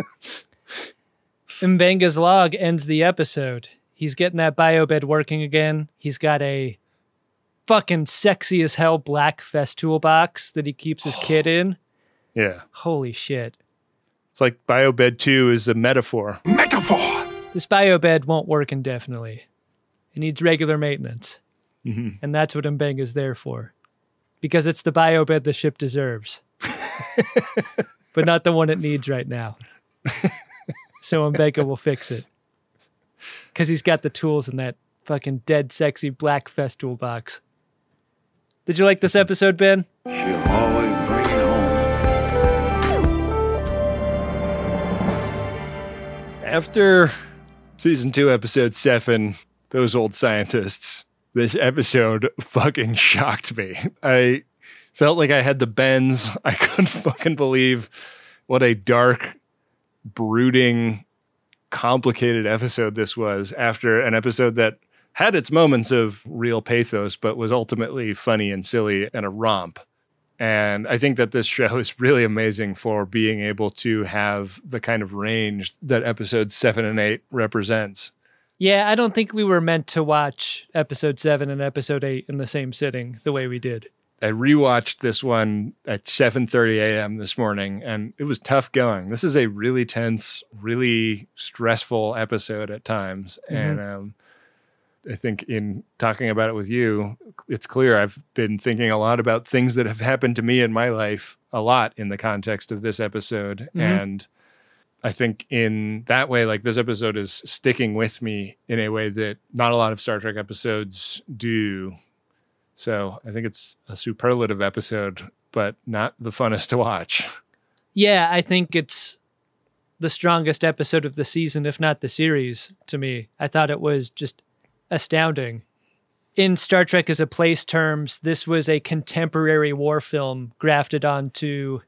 Mbenga's log ends the episode. He's getting that biobed working again. He's got a fucking sexy as hell black Festool box that he keeps his kid in. Yeah. Holy shit. It's like Biobed 2 is a metaphor. Metaphor! This biobed won't work indefinitely. It needs regular maintenance. Mm-hmm. And that's what Mbenga's there for. Because it's the biobed the ship deserves. But not the one it needs right now. So Mbenga will fix it. Because he's got the tools in that fucking dead sexy black Festool box. Did you like this episode, Ben? She'll always bring it home. After season 2, episode 7, Those Old Scientists, this episode fucking shocked me. I felt like I had the bends. I couldn't fucking believe what a dark, brooding, complicated episode this was after an episode that had its moments of real pathos, but was ultimately funny and silly and a romp. And I think that this show is really amazing for being able to have the kind of range that episodes 7 and 8 represents. Yeah, I don't think we were meant to watch episode 7 and episode 8 in the same sitting the way we did. I rewatched this one at 7:30 a.m. this morning, and it was tough going. This is a really tense, really stressful episode at times. Mm-hmm. And I think in talking about it with you, it's clear I've been thinking a lot about things that have happened to me in my life a lot in the context of this episode. Mm-hmm. And I think in that way, like, this episode is sticking with me in a way that not a lot of Star Trek episodes do. So I think it's a superlative episode, but not the funnest to watch. Yeah, I think it's the strongest episode of the season, if not the series, to me. I thought it was just astounding. In Star Trek as a Place terms, this was a contemporary war film grafted onto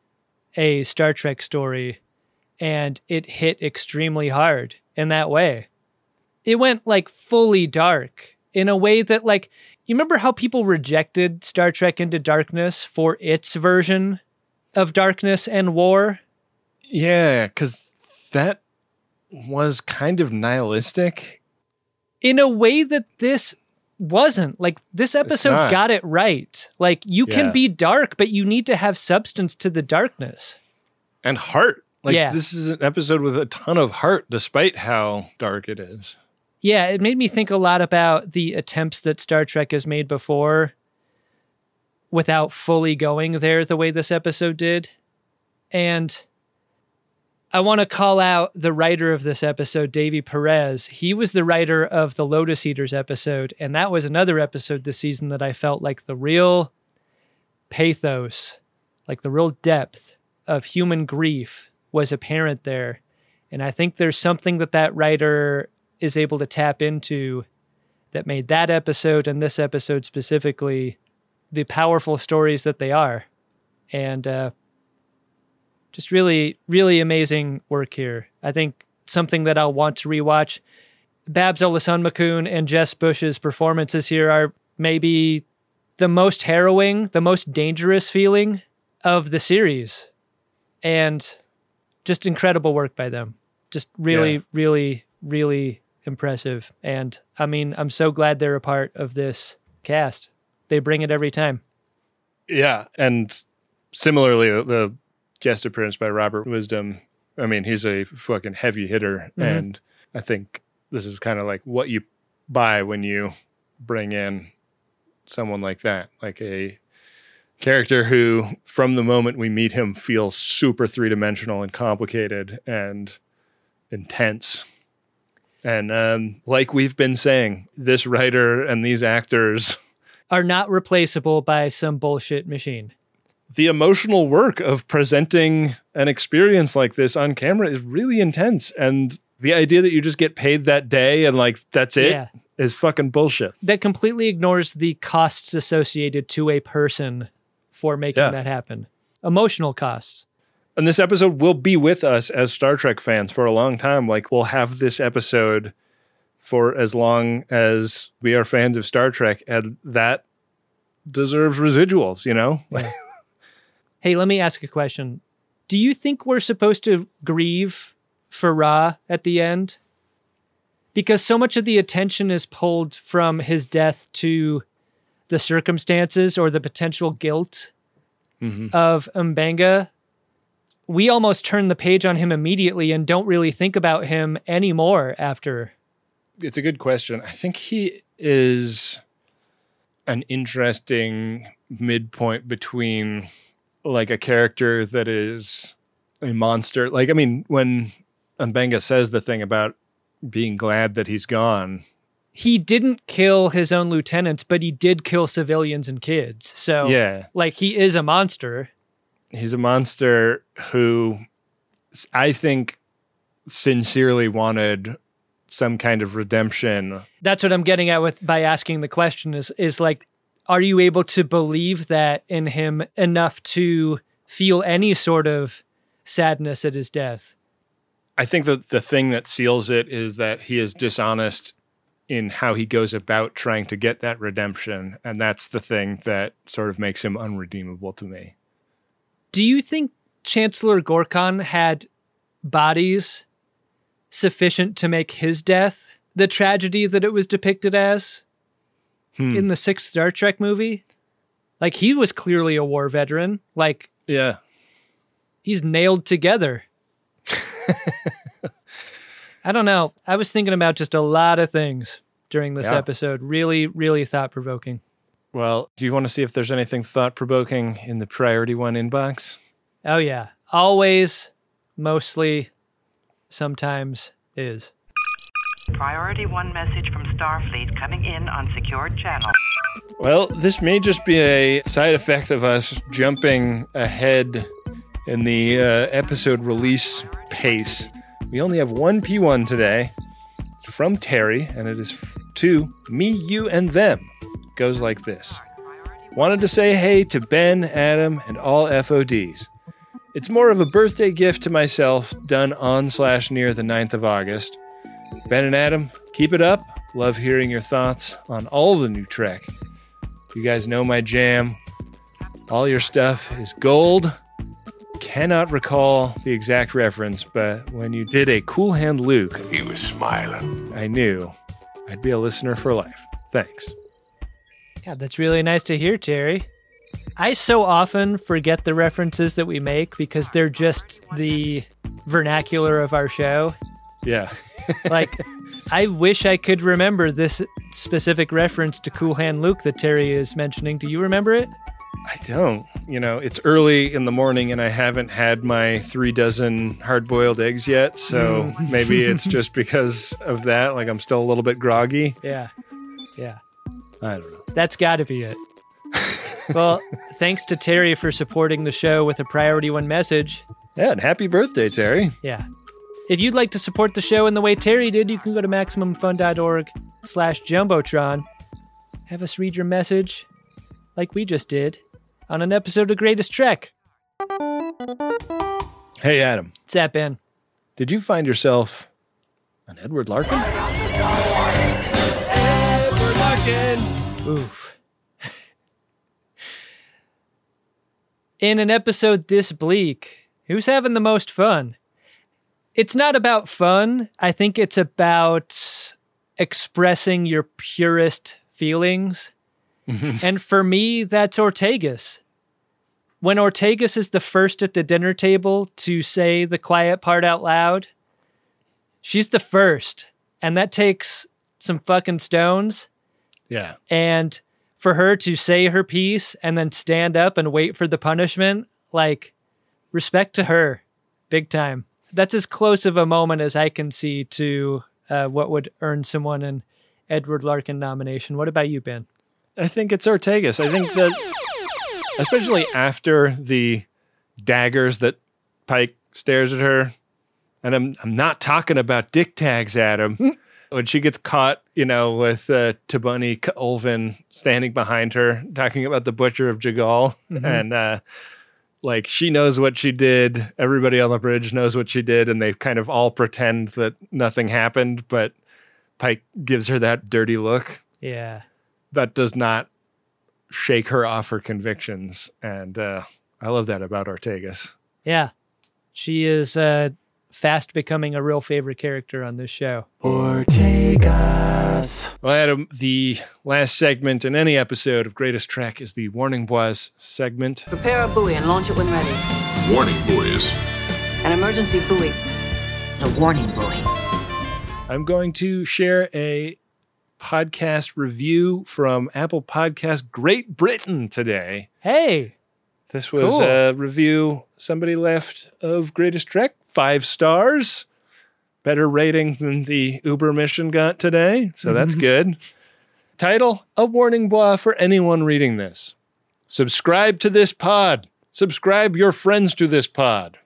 a Star Trek story, and it hit extremely hard in that way. It went like fully dark in a way that, like, you remember how people rejected Star Trek Into Darkness for its version of darkness and war? Yeah, because that was kind of nihilistic. In a way that this wasn't. Like, this episode got it right. Like, you can be dark, but you need to have substance to the darkness. And heart. Like, Yeah. this is an episode with a ton of heart, despite how dark it is. Yeah, it made me think a lot about the attempts that Star Trek has made before without fully going there the way this episode did. And I want to call out the writer of this episode, Davey Perez. He was the writer of the Lotus Eaters episode, and that was another episode this season that I felt like the real pathos, like the real depth of human grief was apparent there. And I think there's something that writer is able to tap into that made that episode and this episode specifically the powerful stories that they are. And just really, really amazing work here. I think something that I'll want to rewatch. Babs Olusanmakun and Jess Bush's performances here are maybe the most harrowing, the most dangerous feeling of the series. And just incredible work by them. Just really, really, really impressive. And I mean, I'm so glad they're a part of this cast. They bring it every time. Yeah. And similarly, the guest appearance by Robert Wisdom, I mean, he's a fucking heavy hitter. Mm-hmm. And I think this is kind of like what you buy when you bring in someone like that, like a character who, from the moment we meet him, feels super three-dimensional and complicated and intense. And like we've been saying, this writer and these actors are not replaceable by some bullshit machine. The emotional work of presenting an experience like this on camera is really intense. And the idea that you just get paid that day and like, that's it is fucking bullshit. That completely ignores the costs associated to a person for making that happen. Emotional costs. And this episode will be with us as Star Trek fans for a long time. Like, we'll have this episode for as long as we are fans of Star Trek, and that deserves residuals, you know? Yeah. Hey, let me ask a question. Do you think we're supposed to grieve for Ra at the end? Because so much of the attention is pulled from his death to the circumstances or the potential guilt of M'Benga. We almost turn the page on him immediately and don't really think about him anymore after. It's a good question. I think he is an interesting midpoint between like a character that is a monster. Like, I mean, when M'Benga says the thing about being glad that he's gone, he didn't kill his own lieutenants, but he did kill civilians and kids. So, like, he is a monster. He's a monster who I think sincerely wanted some kind of redemption. That's what I'm getting at by asking the question is like, are you able to believe that in him enough to feel any sort of sadness at his death? I think that the thing that seals it is that he is dishonest in how he goes about trying to get that redemption. And that's the thing that sort of makes him unredeemable to me. Do you think Chancellor Gorkon had bodies sufficient to make his death the tragedy that it was depicted as in the 6th Star Trek movie? Like, he was clearly a war veteran. Like, he's nailed together. I don't know. I was thinking about just a lot of things during this episode. Really, really thought-provoking. Well, do you want to see if there's anything thought-provoking in the Priority One inbox? Oh, yeah. Always, mostly, sometimes is. Priority One message from Starfleet coming in on secured channel. Well, this may just be a side effect of us jumping ahead in the episode release pace. We only have one P1 today. It's from Terry, and it is to me, you, and them. It goes like this. Wanted to say hey to Ben, Adam, and all FODs. It's more of a birthday gift to myself done on/near the 9th of August. Ben and Adam, keep it up. Love hearing your thoughts on all the new Trek. You guys know my jam. All your stuff is gold. Cannot recall the exact reference, but when you did a Cool Hand Luke, he was smiling. I knew I'd be a listener for life. Thanks. God, that's really nice to hear, Terry. I so often forget the references that we make because they're just the vernacular of our show. Yeah. Like, I wish I could remember this specific reference to Cool Hand Luke that Terry is mentioning. Do you remember it? I don't. You know, it's early in the morning and I haven't had my 3 dozen hard-boiled eggs yet, so maybe it's just because of that. Like, I'm still a little bit groggy. Yeah. Yeah. I don't know. That's got to be it. Well, thanks to Terry for supporting the show with a Priority One message. Yeah, and happy birthday, Terry. Yeah. If you'd like to support the show in the way Terry did, you can go to MaximumFun.org/Jumbotron. Have us read your message, like we just did, on an episode of Greatest Trek. Hey, Adam. What's that, Ben? Did you find yourself an Edward Larkin? Edward Larkin! Oof. In an episode this bleak, who's having the most fun? It's not about fun. I think it's about expressing your purest feelings. And for me, that's Ortegas. When Ortegas is the first at the dinner table to say the quiet part out loud, she's the first. And that takes some fucking stones. Yeah. And for her to say her piece and then stand up and wait for the punishment, like, respect to her. Big time. That's as close of a moment as I can see to what would earn someone an Edward Larkin nomination. What about you, Ben? I think it's Ortegas. I think that, especially after the daggers that Pike stares at her, and I'm not talking about dick tags, Adam. When she gets caught, with Tabuni Ulvin standing behind her, talking about the Butcher of Jagal, and she knows what she did. Everybody on the bridge knows what she did, and they kind of all pretend that nothing happened, but Pike gives her that dirty look. Yeah. That does not shake her off her convictions, and I love that about Ortegas. Yeah. She is fast becoming a real favorite character on this show. Ortegas. Well, Adam, the last segment in any episode of Greatest Trek is the Warning Buoys segment. Prepare a buoy and launch it when ready. Warning buoys. An emergency buoy. A warning buoy. I'm going to share a podcast review from Apple Podcast Great Britain today. Hey! This was a review somebody left of Greatest Trek, 5 stars. Better rating than the Uber mission got today, so that's good. Title, A Warning Buoy for anyone reading this. Subscribe to this pod. Subscribe your friends to this pod.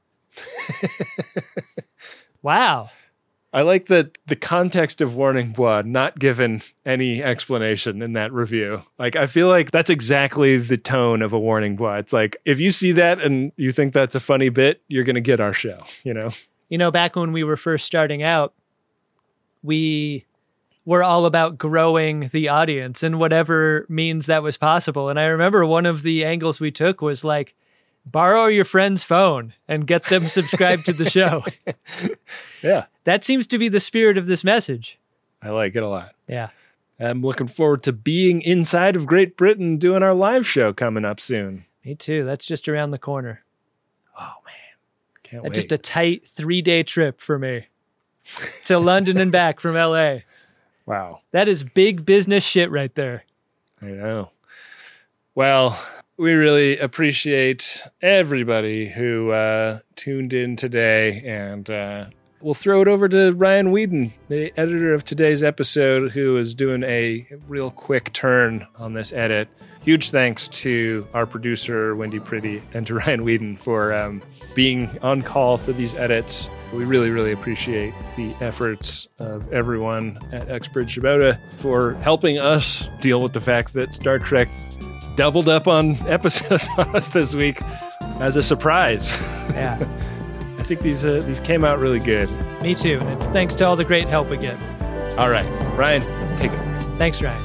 Wow. I like the context of Warning Buoy not given any explanation in that review. I feel like that's exactly the tone of a Warning Buoy. It's like, if you see that and you think that's a funny bit, you're going to get our show, Back when we were first starting out, we were all about growing the audience in whatever means that was possible. And I remember one of the angles we took was borrow your friend's phone and get them subscribed to the show. Yeah. That seems to be the spirit of this message. I like it a lot. Yeah. I'm looking forward to being inside of Great Britain doing our live show coming up soon. Me too. That's just around the corner. Oh, man. Can't wait. Just a tight 3-day trip for me to London and back from LA. Wow. That is big business shit right there. I know. Well, we really appreciate everybody who tuned in today, and we'll throw it over to Ryan Whedon, the editor of today's episode, who is doing a real quick turn on this edit. Huge thanks to our producer, Wendy Pretty, and to Ryan Whedon for being on call for these edits. We really, really appreciate the efforts of everyone at Uxbridge Shibata for helping us deal with the fact that Star Trek doubled up on episodes on us this week as a surprise. Yeah. I think these came out really good. Me too. And it's thanks to all the great help we get. All right. Ryan, take it. Thanks, Ryan.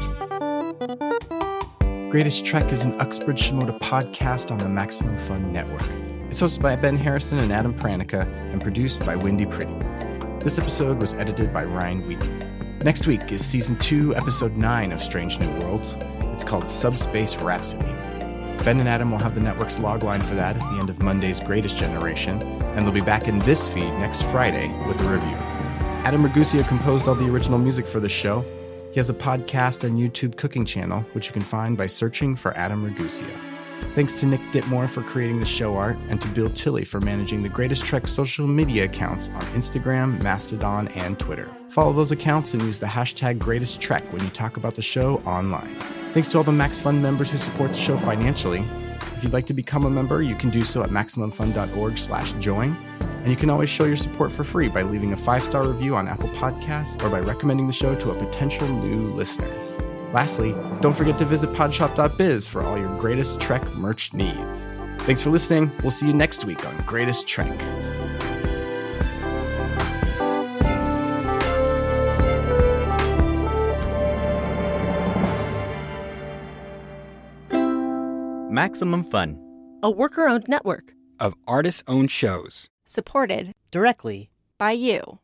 Greatest Trek is an Uxbridge Shimoda podcast on the Maximum Fun Network. It's hosted by Ben Harrison and Adam Pranica and produced by Wendy Pretty. This episode was edited by Ryan Whedon. Next week is Season 2, Episode 9 of Strange New Worlds. It's called Subspace Rhapsody. Ben and Adam will have the network's logline for that at the end of Monday's Greatest Generation, and they'll be back in this feed next Friday with a review. Adam Ragusea composed all the original music for the show. He has a podcast and YouTube cooking channel, which you can find by searching for Adam Ragusea. Thanks to Nick Ditmore for creating the show art, and to Bill Tilley for managing the Greatest Trek social media accounts on Instagram, Mastodon, and Twitter. Follow those accounts and use the hashtag Greatest Trek when you talk about the show online. Thanks to all the Max Fun members who support the show financially. If you'd like to become a member, you can do so at MaximumFun.org/join. And you can always show your support for free by leaving a 5-star review on Apple Podcasts or by recommending the show to a potential new listener. Lastly, don't forget to visit podshop.biz for all your Greatest Trek merch needs. Thanks for listening. We'll see you next week on Greatest Trek. Maximum Fun, a worker-owned network of artist-owned shows. supported directly by you.